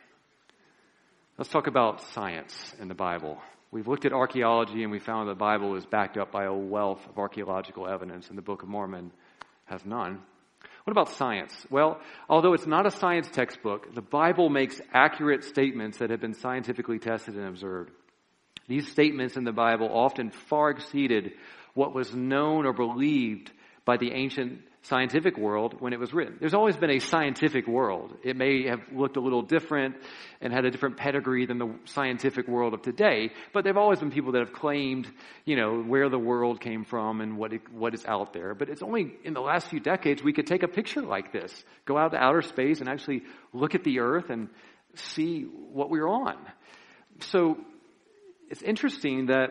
Let's talk about science in the Bible. We've looked at archaeology, and we found the Bible is backed up by a wealth of archaeological evidence, and the Book of Mormon has none. What about science? Well, although it's not a science textbook, the Bible makes accurate statements that have been scientifically tested and observed. These statements in the Bible often far exceeded what was known or believed by the ancient scientific world when it was written. There's always been a scientific world. It may have looked a little different and had a different pedigree than the scientific world of today, but there have always been people that have claimed, you know, where the world came from and what it, what is out there. But it's only in the last few decades we could take a picture like this, go out to outer space and actually look at the earth and see what we're on. So it's interesting that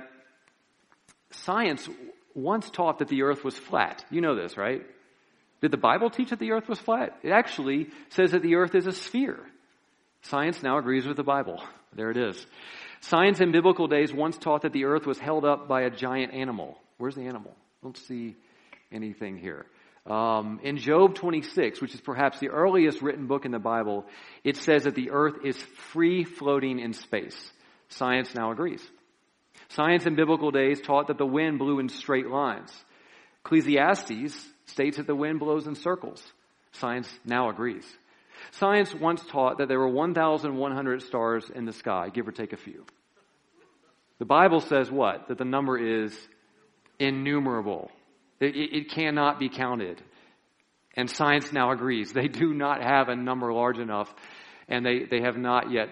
science once taught that the earth was flat. You know this, right? Did the Bible teach that the earth was flat? It actually says that the earth is a sphere. Science now agrees with the Bible. There it is. Science in biblical days once taught that the earth was held up by a giant animal. Where's the animal? I don't see anything here. Um, in Job twenty-six, which is perhaps the earliest written book in the Bible, it says that the earth is free floating in space. Science now agrees. Science in biblical days taught that the wind blew in straight lines. Ecclesiastes states that the wind blows in circles. Science now agrees. Science once taught that there were one thousand one hundred stars in the sky, give or take a few. The Bible says what? That the number is innumerable. It, it, it cannot be counted. And science now agrees. They do not have a number large enough, and they, they have not yet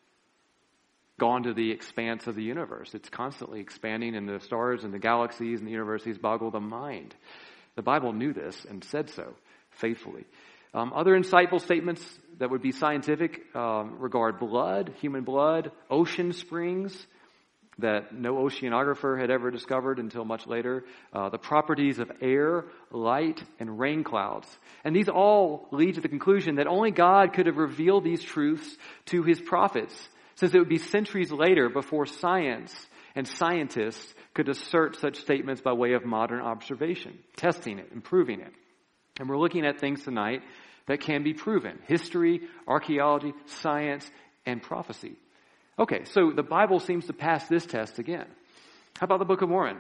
gone to the expanse of the universe. It's constantly expanding, and the stars and the galaxies and the universes boggle the mind. The Bible knew this and said so faithfully. Um, other insightful statements that would be scientific um, regard blood, human blood, ocean springs that no oceanographer had ever discovered until much later, uh, the properties of air, light, and rain clouds. And these all lead to the conclusion that only God could have revealed these truths to his prophets, since it would be centuries later before science and scientists could assert such statements by way of modern observation, testing it, improving it. And we're looking at things tonight that can be proven. History, archaeology, science, and prophecy. Okay, so the Bible seems to pass this test again. How about the Book of Mormon?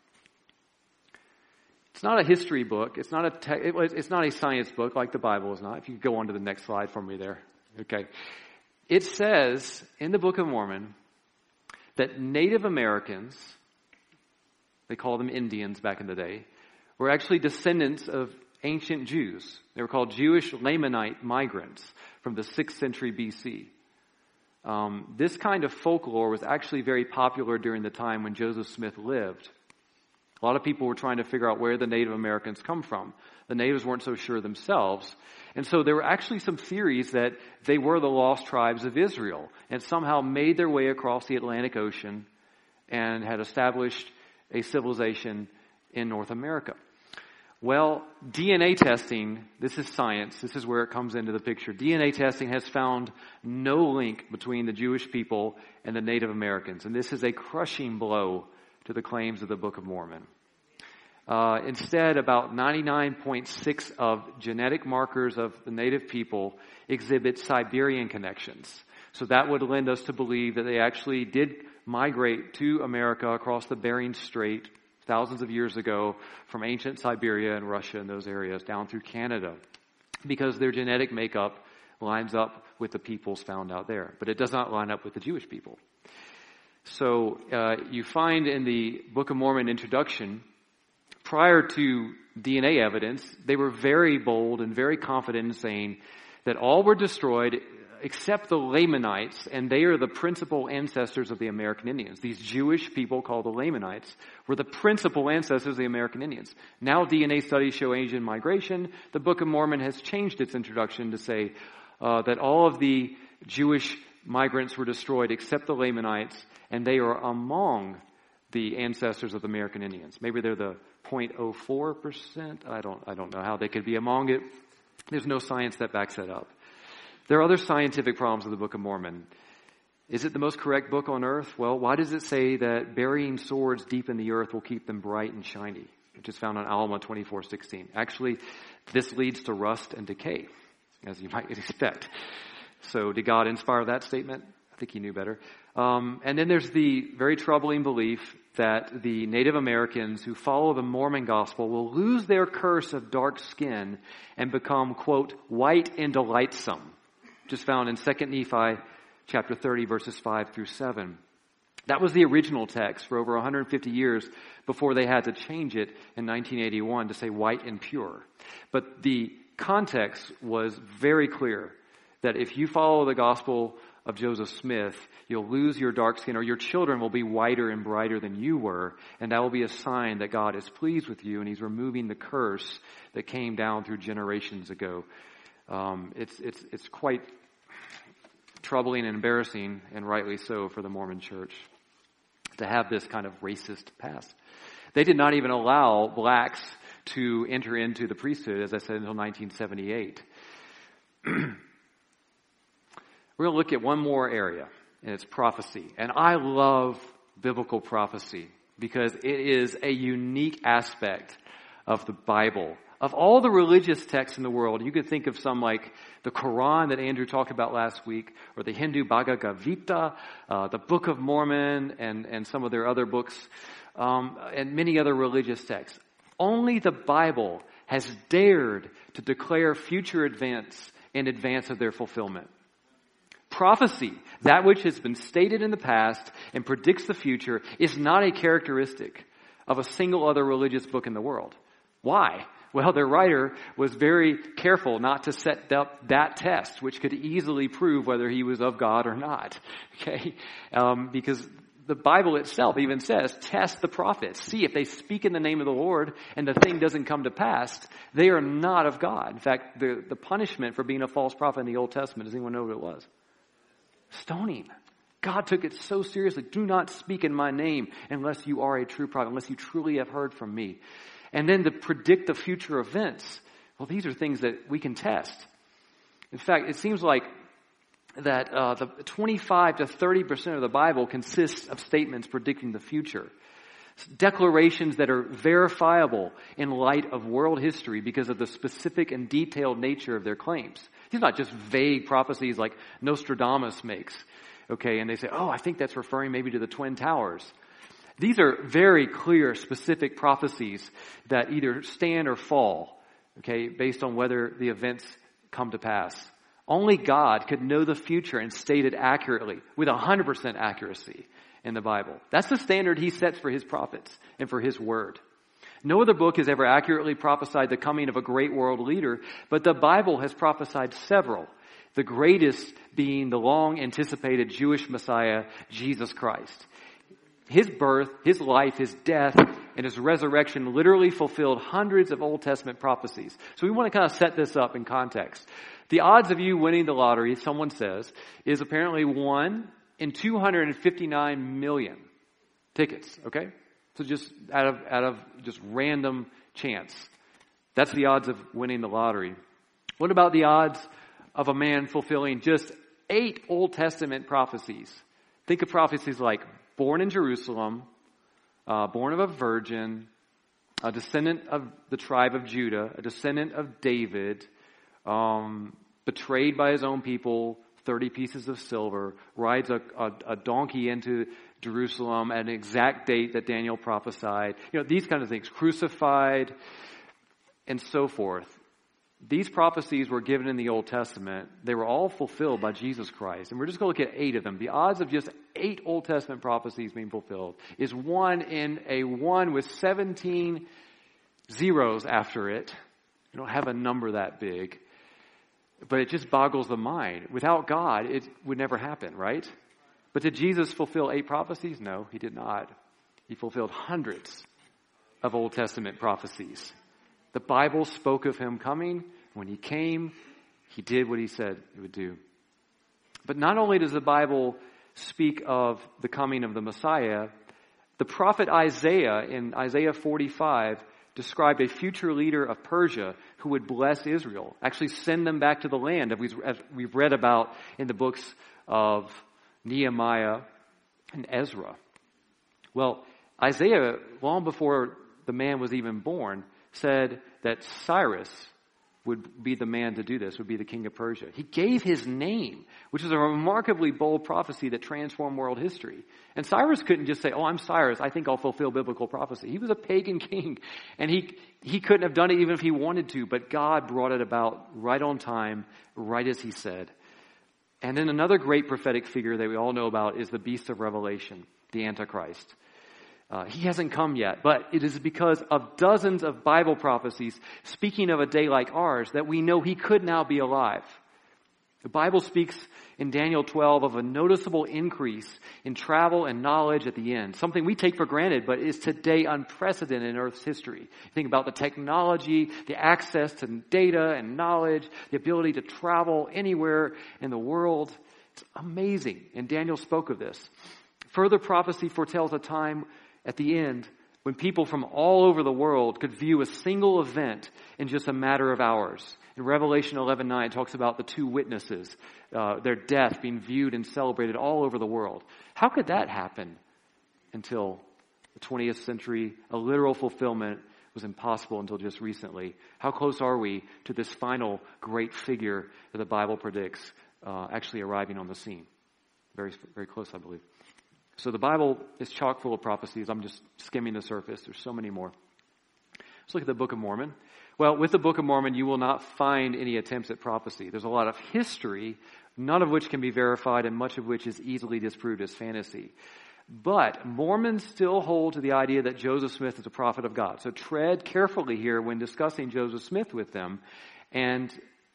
It's not a history book. It's not a te- it's not a science book like the Bible is not. If you could go on to the next slide for me there. Okay. It says in the Book of Mormon that Native Americans, they called them Indians back in the day, were actually descendants of ancient Jews. They were called Jewish Lamanite migrants from the sixth century B C. Um, this kind of folklore was actually very popular during the time when Joseph Smith lived. A lot of people were trying to figure out where the Native Americans come from. The natives weren't so sure themselves. And so there were actually some theories that they were the lost tribes of Israel and somehow made their way across the Atlantic Ocean and had established a civilization in North America. Well, D N A testing, this is science, this is where it comes into the picture. D N A testing has found no link between the Jewish people and the Native Americans. And this is a crushing blow to the claims of the Book of Mormon. Uh, instead, about ninety-nine point six of genetic markers of the native people exhibit Siberian connections. So that would lend us to believe that they actually did migrate to America across the Bering Strait thousands of years ago from ancient Siberia and Russia and those areas down through Canada, because their genetic makeup lines up with the peoples found out there. But it does not line up with the Jewish people. So uh, you find in the Book of Mormon introduction, prior to D N A evidence, they were very bold and very confident in saying that all were destroyed except the Lamanites, and they are the principal ancestors of the American Indians. These Jewish people called the Lamanites were the principal ancestors of the American Indians. Now D N A studies show Asian migration. The Book of Mormon has changed its introduction to say uh, that all of the Jewish migrants were destroyed except the Lamanites, and they are among the ancestors of the American Indians. Maybe they're the zero point zero four percent. I don't, I don't know how they could be among it. There's no science that backs that up. There are other scientific problems with the Book of Mormon. Is it the most correct book on earth? Well, why does it say that burying swords deep in the earth will keep them bright and shiny? Which is found on Alma twenty-four sixteen. Actually, this leads to rust and decay, as you might expect. So did God inspire that statement? I think he knew better. Um, and then there's the very troubling belief that the Native Americans who follow the Mormon gospel will lose their curse of dark skin and become, quote, white and delightsome. Which is found in Second Nephi chapter thirty, verses five through seven. That was the original text for over one hundred fifty years before they had to change it in nineteen eighty-one to say white and pure. But the context was very clear that if you follow the gospel of Joseph Smith, you'll lose your dark skin, or your children will be whiter and brighter than you were, and that will be a sign that God is pleased with you and he's removing the curse that came down through generations ago. Um, it's, it's, it's quite troubling and embarrassing, and rightly so, for the Mormon church to have this kind of racist past. They did not even allow blacks to enter into the priesthood, as I said, until nineteen seventy-eight. We're going to look at one more area, and it's prophecy. And I love biblical prophecy because it is a unique aspect of the Bible. Of all the religious texts in the world, you could think of some like the Quran that Andrew talked about last week, or the Hindu Bhagavad Gita, uh, the Book of Mormon, and, and some of their other books, um, and many other religious texts. Only the Bible has dared to declare future events in advance of their fulfillment. Prophecy, that which has been stated in the past and predicts the future, is not a characteristic of a single other religious book in the world. Why? Well, their writer was very careful not to set up that test, which could easily prove whether he was of God or not. Okay? Um, because the Bible itself even says, test the prophets. See if they speak in the name of the Lord and the thing doesn't come to pass, they are not of God. In fact, the, the punishment for being a false prophet in the Old Testament, does anyone know what it was? Stoning. God took it so seriously. Do not speak in my name unless you are a true prophet, unless you truly have heard from me. And then to predict the future events, well, these are things that we can test. In fact, it seems like that uh, the twenty-five to thirty percent of the Bible consists of statements predicting the future. Declarations that are verifiable in light of world history because of the specific and detailed nature of their claims. These are not just vague prophecies like Nostradamus makes. Okay, and they say, oh, I think that's referring maybe to the Twin Towers. These are very clear, specific prophecies that either stand or fall, okay, based on whether the events come to pass. Only God could know the future and state it accurately, with one hundred percent accuracy in the Bible. That's the standard he sets for his prophets and for his word. No other book has ever accurately prophesied the coming of a great world leader, but the Bible has prophesied several, the greatest being the long-anticipated Jewish Messiah, Jesus Christ. His birth, his life, his death and his resurrection literally fulfilled hundreds of Old Testament prophecies. So we want to kind of set this up in context. The odds of you winning the lottery, someone says, is apparently one in two hundred fifty-nine million tickets, okay? So just out of out of just random chance. That's the odds of winning the lottery. What about the odds of a man fulfilling just eight Old Testament prophecies? Think of prophecies like born in Jerusalem, uh, born of a virgin, a descendant of the tribe of Judah, a descendant of David, um, betrayed by his own people, thirty pieces of silver, rides a, a, a donkey into Jerusalem at an exact date that Daniel prophesied. You know, these kind of things, crucified, and so forth. These prophecies were given in the Old Testament. They were all fulfilled by Jesus Christ. And we're just going to look at eight of them. The odds of just eight Old Testament prophecies being fulfilled is one in a one with seventeen zeros after it. We don't have a number that big. But it just boggles the mind. Without God, it would never happen, right? But did Jesus fulfill eight prophecies? No, he did not. He fulfilled hundreds of Old Testament prophecies. The Bible spoke of him coming. When he came, he did what he said he would do. But not only does the Bible speak of the coming of the Messiah, the prophet Isaiah in Isaiah forty-five described a future leader of Persia who would bless Israel, actually send them back to the land, as we've read about in the books of Nehemiah and Ezra. Well, Isaiah, long before the man was even born, said that Cyrus would be the man to do this, would be the king of Persia. He gave his name, which is a remarkably bold prophecy that transformed world history. And Cyrus couldn't just say, oh, I'm Cyrus, I think I'll fulfill biblical prophecy. He was a pagan king, and he he couldn't have done it even if he wanted to, but God brought it about right on time, right as he said. And then another great prophetic figure that we all know about is the beast of Revelation, the Antichrist. Uh, he hasn't come yet, but it is because of dozens of Bible prophecies speaking of a day like ours that we know he could now be alive. The Bible speaks in Daniel twelve of a noticeable increase in travel and knowledge at the end, something we take for granted, but is today unprecedented in Earth's history. Think about the technology, the access to data and knowledge, the ability to travel anywhere in the world. It's amazing, and Daniel spoke of this. Further prophecy foretells a time at the end when people from all over the world could view a single event in just a matter of hours. In Revelation eleven nine, it talks about the two witnesses, uh, their death being viewed and celebrated all over the world. How could that happen until the twentieth century? A literal fulfillment was impossible until just recently. How close are we to this final great figure that the Bible predicts uh, actually arriving on the scene? Very, very close, I believe. So the Bible is chock full of prophecies. I'm just skimming the surface. There's so many more. Let's look at the Book of Mormon. Well, with the Book of Mormon, you will not find any attempts at prophecy. There's a lot of history, none of which can be verified and much of which is easily disproved as fantasy. But Mormons still hold to the idea that Joseph Smith is a prophet of God. So tread carefully here when discussing Joseph Smith with them and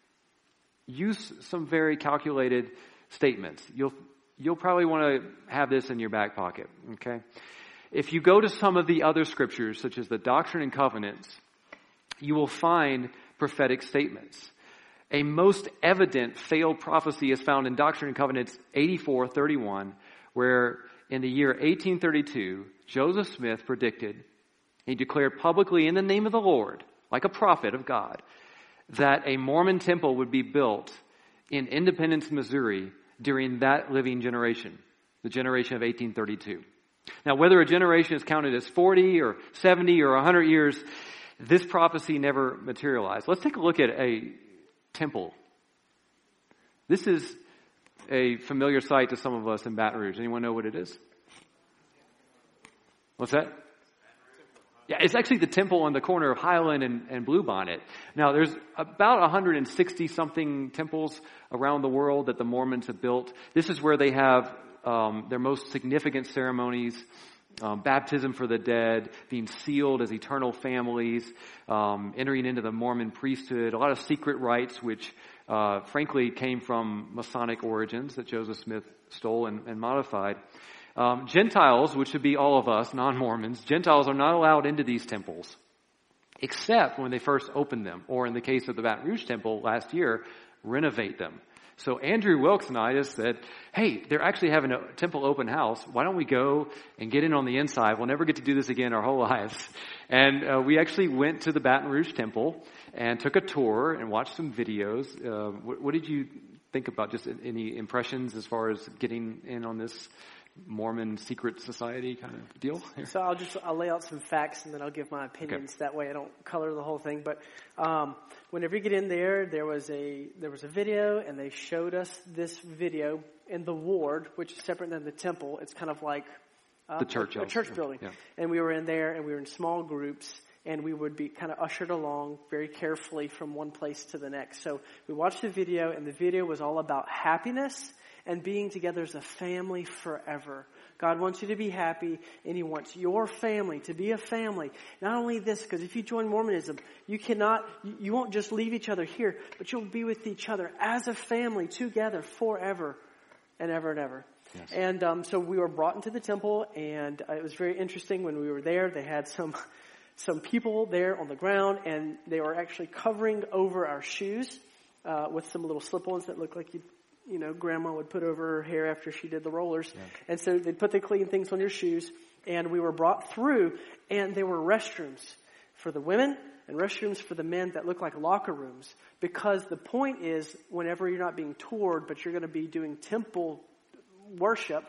use some very calculated statements. You'll You'll probably want to have this in your back pocket, okay? If you go to some of the other scriptures, such as the Doctrine and Covenants, you will find prophetic statements. A most evident failed prophecy is found in Doctrine and Covenants eighty-four thirty-one, where in the year eighteen thirty-two, Joseph Smith predicted, he declared publicly in the name of the Lord, like a prophet of God, that a Mormon temple would be built in Independence, Missouri, during that living generation, the generation of eighteen thirty-two. Now, whether a generation is counted as forty or seventy or one hundred years, this prophecy never materialized. Let's take a look at a temple. This is a familiar sight to some of us in Baton Rouge. Anyone know what it is? What's that? Yeah, it's actually the temple on the corner of Highland and, and Bluebonnet. Now, there's about one hundred sixty something temples around the world that the Mormons have built. This is where they have um, their most significant ceremonies, um, baptism for the dead, being sealed as eternal families, um, entering into the Mormon priesthood, a lot of secret rites, which uh, frankly came from Masonic origins that Joseph Smith stole and, and modified. Um, Gentiles, which would be all of us, non-Mormons, Gentiles are not allowed into these temples, except when they first open them, or in the case of the Baton Rouge Temple last year, renovate them. So Andrew Wilkes and I just said, hey, they're actually having a temple open house. Why don't we go and get in on the inside? We'll never get to do this again our whole lives. And uh, we actually went to the Baton Rouge Temple and took a tour and watched some videos. Uh, what, what did you think about, just any impressions as far as getting in on this Mormon secret society kind of deal here? So I'll just I'll lay out some facts and then I'll give my opinions. Okay. That way I don't color the whole thing. But um, whenever you get in there, there was a there was a video, and they showed us this video in the ward, which is separate than the temple. It's kind of like uh, the church, a, a church building. Yeah. And we were in there, and we were in small groups, and we would be kind of ushered along very carefully from one place to the next. So we watched the video, and the video was all about happiness and being together as a family forever. God wants you to be happy, and He wants your family to be a family. Not only this, because if you join Mormonism, you cannot, you won't just leave each other here, but you'll be with each other as a family together forever and ever and ever. Yes. And um, so we were brought into the temple, and uh, it was very interesting when we were there. They had some some people there on the ground, and they were actually covering over our shoes uh, with some little slip-ons that looked like you. You know, Grandma would put over her hair after she did the rollers. Yeah. And so they'd put the clean things on your shoes. And we were brought through, and there were restrooms for the women and restrooms for the men that look like locker rooms. Because the point is, whenever you're not being toured, but you're going to be doing temple worship,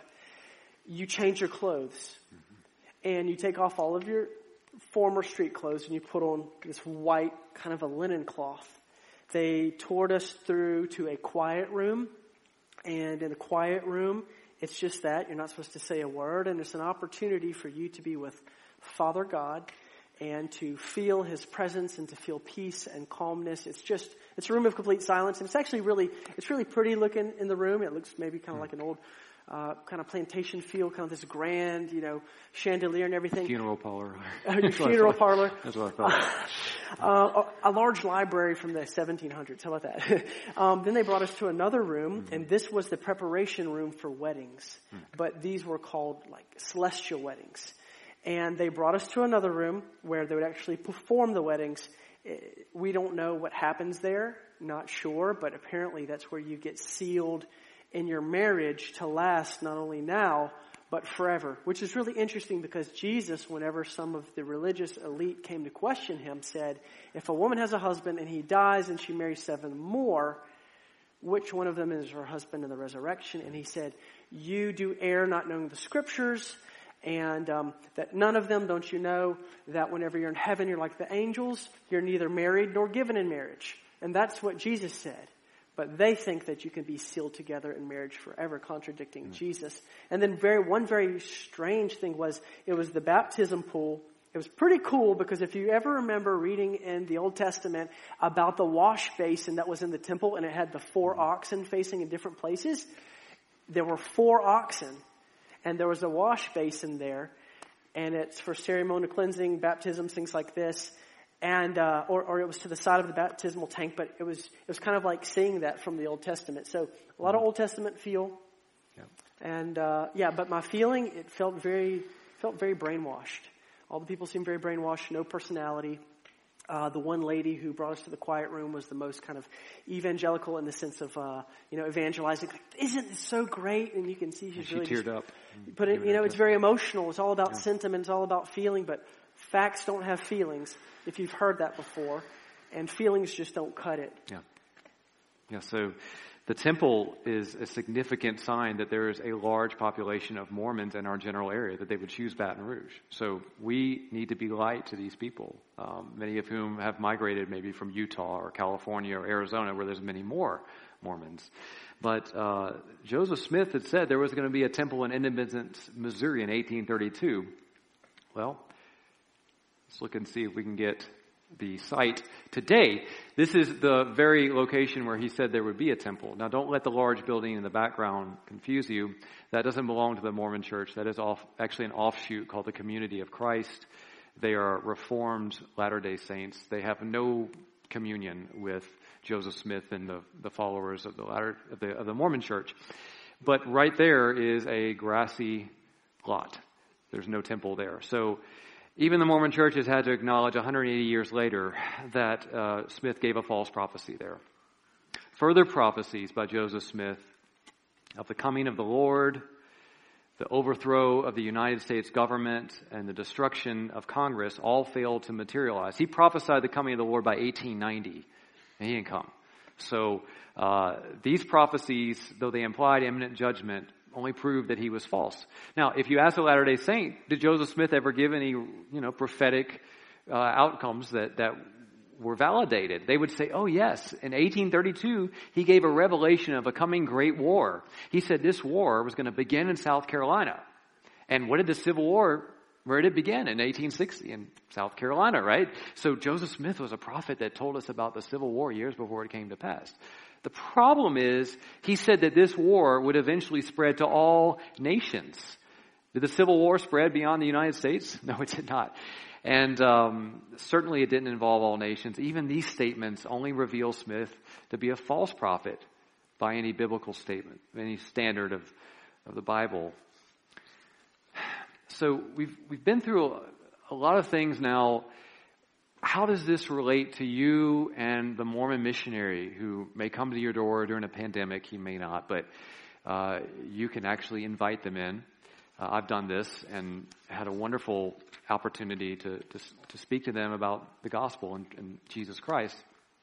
you change your clothes. Mm-hmm. And you take off all of your former street clothes, and you put on this white kind of a linen cloth. They toured us through to a quiet room. And in the quiet room, it's just that. You're not supposed to say a word. And it's an opportunity for you to be with Father God and to feel His presence and to feel peace and calmness. It's just, it's a room of complete silence. And it's actually really, it's really pretty looking in the room. It looks maybe kind of like an old, uh, kind of plantation feel, kind of this grand, you know, chandelier and everything. Funeral parlor. Your funeral parlor. That's what I thought. Uh, a, a large library from the seventeen hundreds. How about that? um, then they brought us to another room, mm-hmm. and this was the preparation room for weddings. Mm-hmm. But these were called like celestial weddings. And they brought us to another room where they would actually perform the weddings. We don't know what happens there, not sure, but apparently that's where you get sealed in your marriage to last not only now, but forever, which is really interesting because Jesus, whenever some of the religious elite came to question Him, said, if a woman has a husband and he dies and she marries seven more, which one of them is her husband in the resurrection? And He said, you do err not knowing the scriptures, and um, that none of them, don't you know, that whenever you're in heaven, you're like the angels, you're neither married nor given in marriage. And that's what Jesus said. But they think that you can be sealed together in marriage forever, contradicting mm. Jesus. And then very one very strange thing was, it was the baptism pool. It was pretty cool because if you ever remember reading in the Old Testament about the wash basin that was in the temple and it had the four oxen facing in different places, there were four oxen and there was a wash basin there, and it's for ceremonial cleansing, baptisms, things like this. And, uh, or, or it was to the side of the baptismal tank, but it was, it was kind of like seeing that from the Old Testament. So a lot of Old Testament feel. Yeah. And, uh, yeah, but my feeling, it felt very, felt very brainwashed. All the people seemed very brainwashed, no personality. Uh, the one lady who brought us to the quiet room was the most kind of evangelical in the sense of, uh, you know, evangelizing. Like, isn't this so great? And you can see she's she really teared just, up. But it, you know, it's very emotional. It's all about yeah. sentiment. It's all about feeling, but facts don't have feelings, if you've heard that before, and feelings just don't cut it. Yeah. Yeah, so the temple is a significant sign that there is a large population of Mormons in our general area, that they would choose Baton Rouge. So we need to be light to these people, um, many of whom have migrated maybe from Utah or California or Arizona, where there's many more Mormons. But uh, Joseph Smith had said there was going to be a temple in Independence, Missouri in eighteen thirty-two. Well, let's look and see if we can get the site today. This is the very location where he said there would be a temple. Now, don't let the large building in the background confuse you. That doesn't belong to the Mormon Church. That is off, actually an offshoot called the Community of Christ. They are Reformed Latter-day Saints. They have no communion with Joseph Smith and the, the followers of the, latter, of the of the Mormon Church. But right there is a grassy plot. There's no temple there. So even the Mormon Church has had to acknowledge one hundred eighty years later that uh, Smith gave a false prophecy there. Further prophecies by Joseph Smith of the coming of the Lord, the overthrow of the United States government, and the destruction of Congress all failed to materialize. He prophesied the coming of the Lord by eighteen ninety, and he didn't come. So uh, these prophecies, though they implied imminent judgment, only proved that he was false. Now, if you ask a Latter-day Saint, did Joseph Smith ever give any, you know, prophetic uh, outcomes that, that were validated? They would say, oh yes, in eighteen thirty-two, he gave a revelation of a coming great war. He said this war was going to begin in South Carolina. And what did the Civil War, where did it begin? In eighteen sixty in South Carolina, right? So Joseph Smith was a prophet that told us about the Civil War years before it came to pass. The problem is, he said that this war would eventually spread to all nations. Did the Civil War spread beyond the United States? No, it did not. And um, certainly it didn't involve all nations. Even these statements only reveal Smith to be a false prophet by any biblical statement, any standard of, of the Bible. So we've we've been through a, a lot of things now. How does this relate to you and the Mormon missionary who may come to your door during a pandemic? He may not, but uh, you can actually invite them in. Uh, I've done this and had a wonderful opportunity to, to, to speak to them about the gospel and, and Jesus Christ.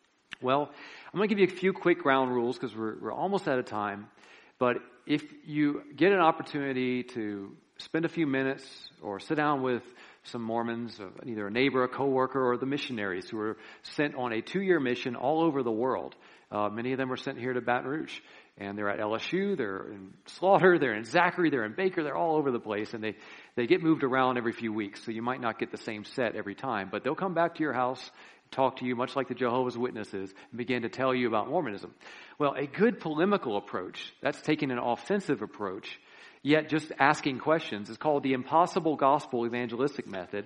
Well, I'm going to give you a few quick ground rules because we're, we're almost out of time. But if you get an opportunity to spend a few minutes or sit down with some Mormons, either a neighbor, a coworker, or the missionaries who were sent on a two-year mission all over the world. Uh, many of them were sent here to Baton Rouge. And they're at L S U, they're in Slaughter, they're in Zachary, they're in Baker, they're all over the place. And they, they get moved around every few weeks. So you might not get the same set every time. But they'll come back to your house, talk to you, much like the Jehovah's Witnesses, and begin to tell you about Mormonism. Well, a good polemical approach, that's taking an offensive approach, yet just asking questions, is called the Impossible Gospel Evangelistic Method.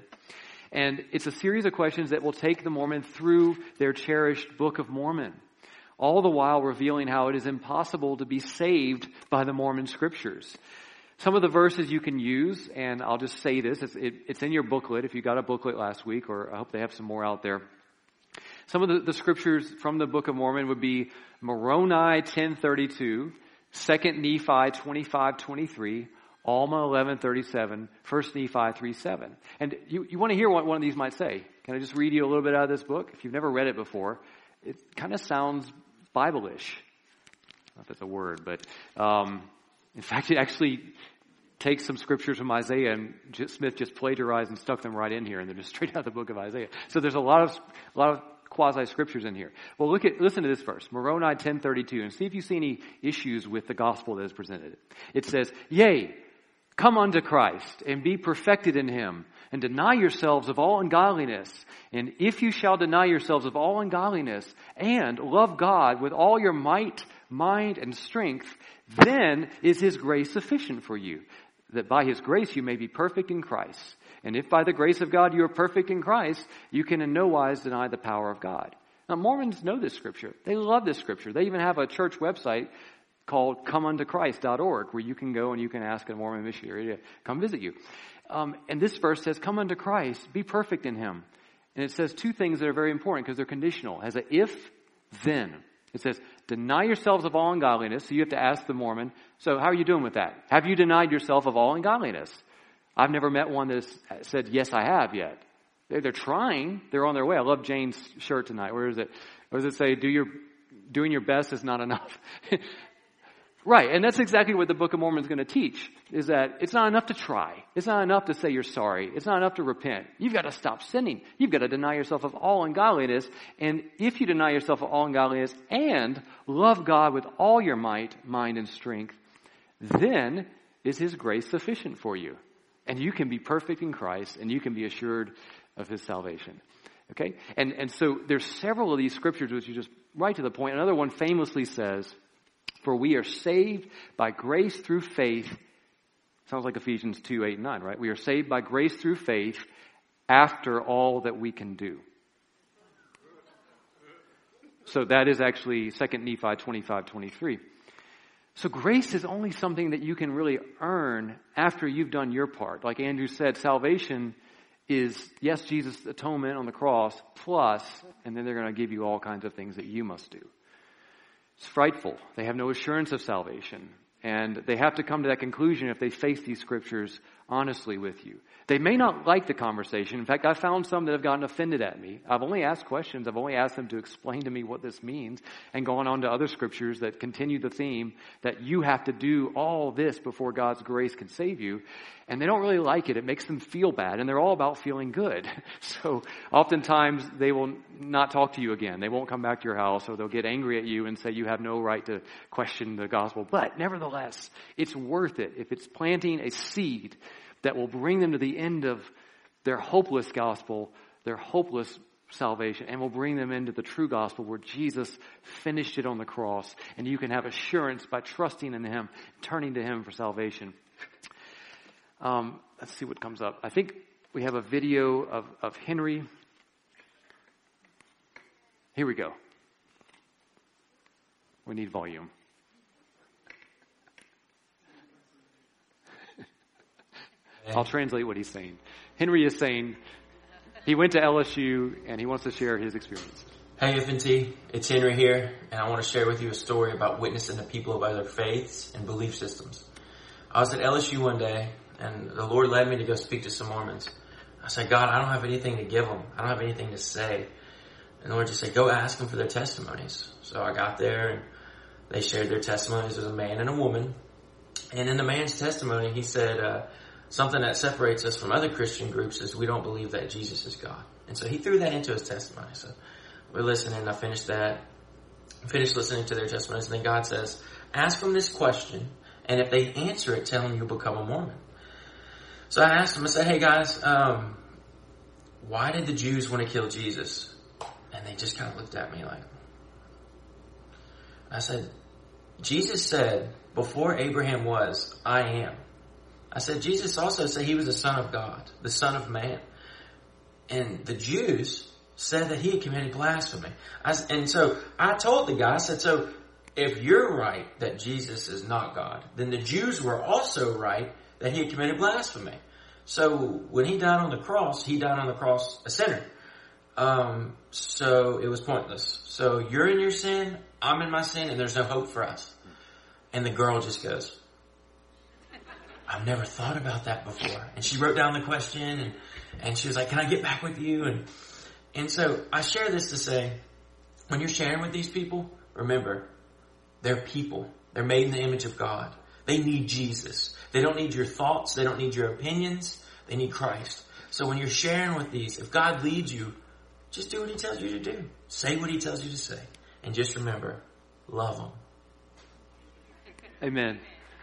And it's a series of questions that will take the Mormon through their cherished Book of Mormon, all the while revealing how it is impossible to be saved by the Mormon scriptures. Some of the verses you can use, and I'll just say this, it's, it, it's in your booklet if you got a booklet last week, or I hope they have some more out there. Some of the, the scriptures from the Book of Mormon would be Moroni ten thirty-two, Second Nephi twenty-five twenty-three, Alma eleven thirty-seven, First Nephi three seven. And you, you want to hear what one of these might say. Can I just read you a little bit out of this book? If you've never read it before, it kind of sounds Bible-ish. I don't know if that's a word, but um, in fact, it actually takes some scriptures from Isaiah, and Smith just plagiarized and stuck them right in here, and they're just straight out of the book of Isaiah. So there's a lot of a lot of quasi-scriptures in here. Well, look at listen to this verse, Moroni ten thirty-two, and see if you see any issues with the gospel that is presented. It says, "Yea, come unto Christ, and be perfected in him, and deny yourselves of all ungodliness. And if you shall deny yourselves of all ungodliness, and love God with all your might, mind, and strength, then is his grace sufficient for you, that by his grace you may be perfect in Christ. And if by the grace of God you are perfect in Christ, you can in no wise deny the power of God." Now, Mormons know this scripture. They love this scripture. They even have a church website called come unto christ dot org, where you can go and you can ask a Mormon missionary to come visit you. Um, and this verse says, come unto Christ, be perfect in him. And it says two things that are very important because they're conditional. It has a if, then. It says, deny yourselves of all ungodliness. So you have to ask the Mormon, so how are you doing with that? Have you denied yourself of all ungodliness? I've never met one that has said, yes, I have yet. They're, they're trying. They're on their way. I love Jane's shirt tonight. Where is it? Where does it say, Do your, doing your best is not enough? Right, and that's exactly what the Book of Mormon is going to teach, is that it's not enough to try. It's not enough to say you're sorry. It's not enough to repent. You've got to stop sinning. You've got to deny yourself of all ungodliness. And if you deny yourself of all ungodliness and love God with all your might, mind, and strength, then is his grace sufficient for you. And you can be perfect in Christ, and you can be assured of his salvation. Okay? And, and so there's several of these scriptures which you just right to the point. Another one famously says, for we are saved by grace through faith. Sounds like Ephesians two, eight, and nine, right? We are saved by grace through faith after all that we can do. So that is actually Second Nephi twenty-five, twenty-three. So grace is only something that you can really earn after you've done your part. Like Andrew said, salvation is, yes, Jesus' atonement on the cross, plus, and then they're going to give you all kinds of things that you must do. It's frightful. They have no assurance of salvation. And they have to come to that conclusion if they face these scriptures honestly with you. They may not like the conversation. In fact, I found some that have gotten offended at me. I've only asked questions. I've only asked them to explain to me what this means and gone on to other scriptures that continue the theme that you have to do all this before God's grace can save you. And they don't really like it. It makes them feel bad. And they're all about feeling good. So oftentimes they will not talk to you again. They won't come back to your house, or they'll get angry at you and say you have no right to question the gospel. But nevertheless, it's worth it if it's planting a seed that will bring them to the end of their hopeless gospel, their hopeless salvation, and will bring them into the true gospel where Jesus finished it on the cross, and you can have assurance by trusting in Him, turning to Him for salvation. Um, let's see what comes up. I think we have a video of, of Henry. Here we go. We need volume. I'll translate what he's saying. Henry is saying he went to L S U and he wants to share his experience. Hey F N T, it's Henry here, and I want to share with you a story about witnessing to people of other faiths and belief systems. I was at L S U one day, and the Lord led me to go speak to some Mormons. I said, God, I don't have anything to give them. I don't have anything to say. And the Lord just said, go ask them for their testimonies. So I got there, and they shared their testimonies. There was a man and a woman. And in the man's testimony, he said, uh, something that separates us from other Christian groups is we don't believe that Jesus is God. And so he threw that into his testimony. So we're listening. I finished that. I finished listening to their testimonies. And then God says, ask them this question. And if they answer it, tell them you'll become a Mormon. So I asked them, I said, hey guys, um, why did the Jews want to kill Jesus? And they just kind of looked at me like, I said, Jesus said, before Abraham was, I am. I said, Jesus also said he was the Son of God, the Son of Man. And the Jews said that he had committed blasphemy. I, and so I told the guy, I said, so if you're right that Jesus is not God, then the Jews were also right that he had committed blasphemy. So when he died on the cross, he died on the cross a sinner. Um, so it was pointless. So you're in your sin, I'm in my sin, and there's no hope for us. And the girl just goes, I've never thought about that before. And she wrote down the question, and, and she was like, can I get back with you? And, and so I share this to say, when you're sharing with these people, remember, they're people. They're made in the image of God. They need Jesus. They don't need your thoughts. They don't need your opinions. They need Christ. So when you're sharing with these, if God leads you, just do what He tells you to do. Say what He tells you to say. And just remember, love them. Amen.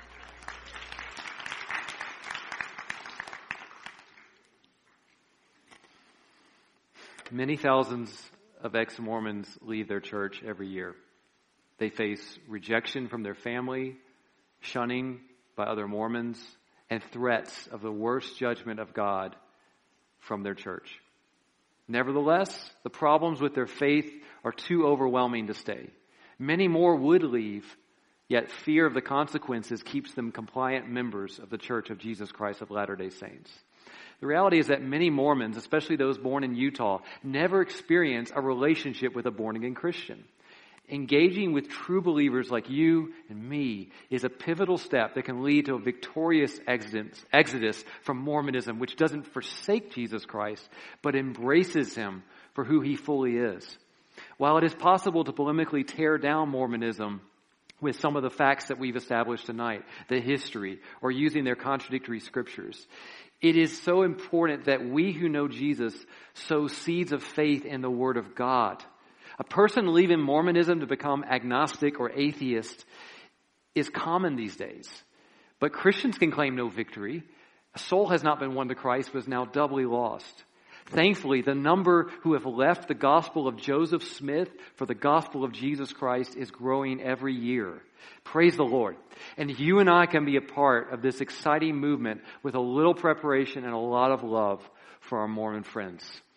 Many thousands of ex-Mormons leave their church every year. They face rejection from their family, shunning by other Mormons, and threats of the worst judgment of God from their church. Nevertheless, the problems with their faith are too overwhelming to stay. Many more would leave, yet fear of the consequences keeps them compliant members of the Church of Jesus Christ of Latter-day Saints. The reality is that many Mormons, especially those born in Utah, never experience a relationship with a born-again Christian. Engaging with true believers like you and me is a pivotal step that can lead to a victorious exodus from Mormonism, which doesn't forsake Jesus Christ, but embraces Him for who He fully is. While it is possible to polemically tear down Mormonism with some of the facts that we've established tonight, the history, or using their contradictory scriptures, it is so important that we who know Jesus sow seeds of faith in the Word of God. A person leaving Mormonism to become agnostic or atheist is common these days. But Christians can claim no victory. A soul has not been won to Christ, but is now doubly lost. Thankfully, the number who have left the gospel of Joseph Smith for the gospel of Jesus Christ is growing every year. Praise the Lord. And you and I can be a part of this exciting movement with a little preparation and a lot of love for our Mormon friends.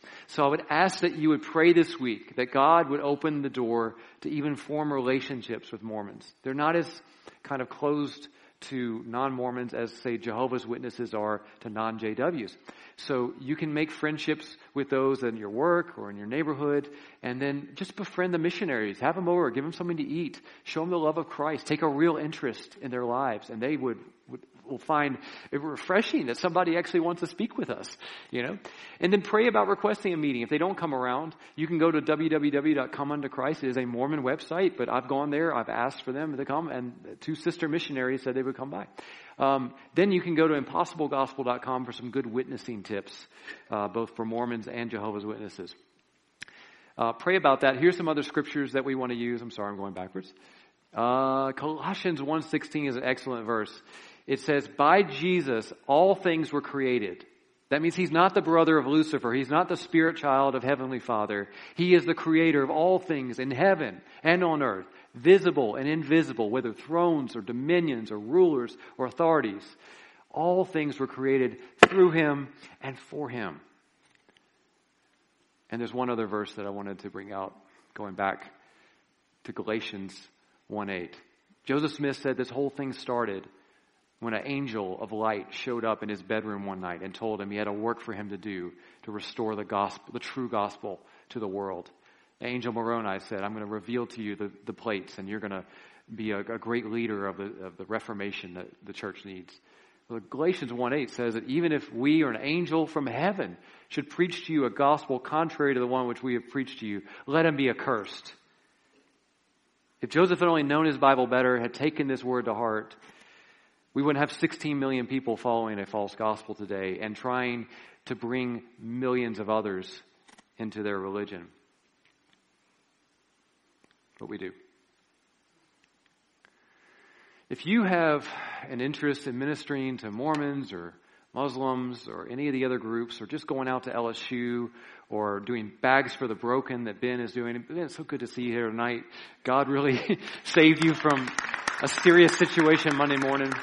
So I would ask that you would pray this week that God would open the door to even form relationships with Mormons. They're not as kind of closed to non-Mormons as, say, Jehovah's Witnesses are to non-J Ws. So you can make friendships with those in your work or in your neighborhood, and then just befriend the missionaries. Have them over, give them something to eat, show them the love of Christ, take a real interest in their lives, and they would, would will find it refreshing that somebody actually wants to speak with us, you know. And then pray about requesting a meeting. If they don't come around, you can go to w w w dot come unto christ. It is a Mormon website, but I've gone there, I've asked for them to come, and two sister missionaries said they would come by. Um, then you can go to impossible gospel dot com for some good witnessing tips, uh, both for Mormons and Jehovah's Witnesses. Uh, pray about that. Here's some other scriptures that we want to use. I'm sorry, I'm going backwards. Uh, Colossians one sixteen is an excellent verse. It says, by Jesus, all things were created. That means he's not the brother of Lucifer. He's not the spirit child of Heavenly Father. He is the creator of all things in heaven and on earth, visible and invisible, whether thrones or dominions or rulers or authorities. All things were created through him and for him. And there's one other verse that I wanted to bring out, going back to Galatians one eight. Joseph Smith said this whole thing started when an angel of light showed up in his bedroom one night and told him he had a work for him to do to restore the gospel, the true gospel to the world. Angel Moroni said, I'm going to reveal to you the, the plates, and you're going to be a, a great leader of the, of the Reformation that the church needs. Well, Galatians one eight says that even if we or an angel from heaven should preach to you a gospel contrary to the one which we have preached to you, let him be accursed. If Joseph had only known his Bible better, had taken this word to heart, we wouldn't have sixteen million people following a false gospel today and trying to bring millions of others into their religion. But we do. If you have an interest in ministering to Mormons or Muslims or any of the other groups, or just going out to L S U or doing Bags for the Broken that Ben is doing, Ben, it's so good to see you here tonight. God really saved you from a serious situation Monday morning.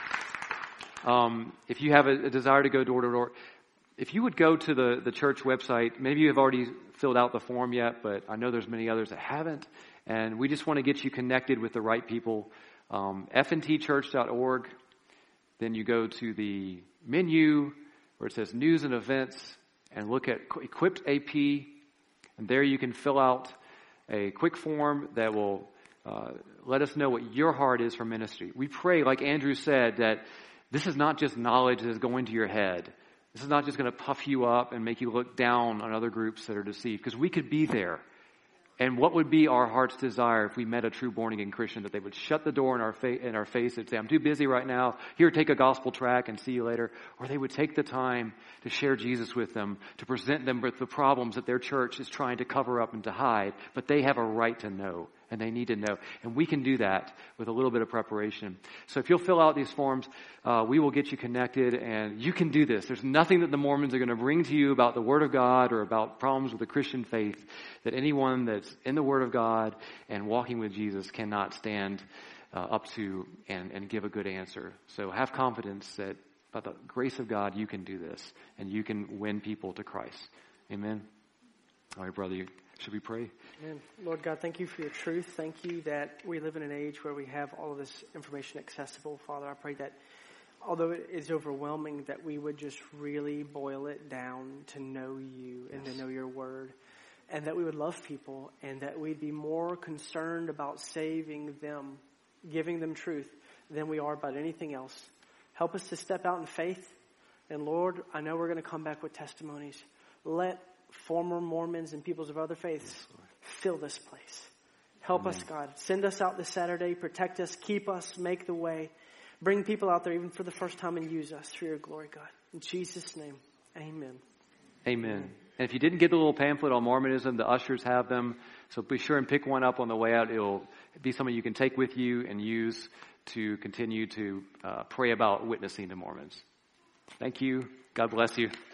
Um, if you have a, a desire to go door to door, if you would go to the, the church website, maybe you have already filled out the form yet, but I know there's many others that haven't, and we just want to get you connected with the right people. Um, f n t church dot org. Then you go to the menu where it says news and events and look at Equipped A P, and there you can fill out a quick form that will uh, let us know what your heart is for ministry. We pray, like Andrew said, that this is not just knowledge that is going to your head. This is not just going to puff you up and make you look down on other groups that are deceived, because we could be there. And what would be our heart's desire if we met a true born-again Christian, that they would shut the door in our, fa- in our face and say, I'm too busy right now. Here, take a gospel tract and see you later. Or they would take the time to share Jesus with them, to present them with the problems that their church is trying to cover up and to hide. But they have a right to know, and they need to know. And we can do that with a little bit of preparation. So if you'll fill out these forms, uh, we will get you connected, and you can do this. There's nothing that the Mormons are going to bring to you about the Word of God or about problems with the Christian faith that anyone that's in the Word of God and walking with Jesus cannot stand uh, up to and, and give a good answer. So have confidence that by the grace of God, you can do this, and you can win people to Christ. Amen. All right, brother, should we pray? Amen. Lord God, thank you for your truth. Thank you that we live in an age where we have all of this information accessible. Father, I pray that although it is overwhelming, that we would just really boil it down to know you and yes. to know your word, and that we would love people, and that we'd be more concerned about saving them, giving them truth, than we are about anything else. Help us to step out in faith. And Lord, I know we're going to come back with testimonies. Let former Mormons and peoples of other faiths fill this place. Help Amen. Us, God. Send us out this Saturday. Protect us. Keep us. Make the way. Bring people out there even for the first time and use us for your glory, God. In Jesus' name, amen. Amen. And if you didn't get the little pamphlet on Mormonism, the ushers have them. So be sure and pick one up on the way out. It'll be something you can take with you and use to continue to uh, pray about witnessing to Mormons. Thank you. God bless you.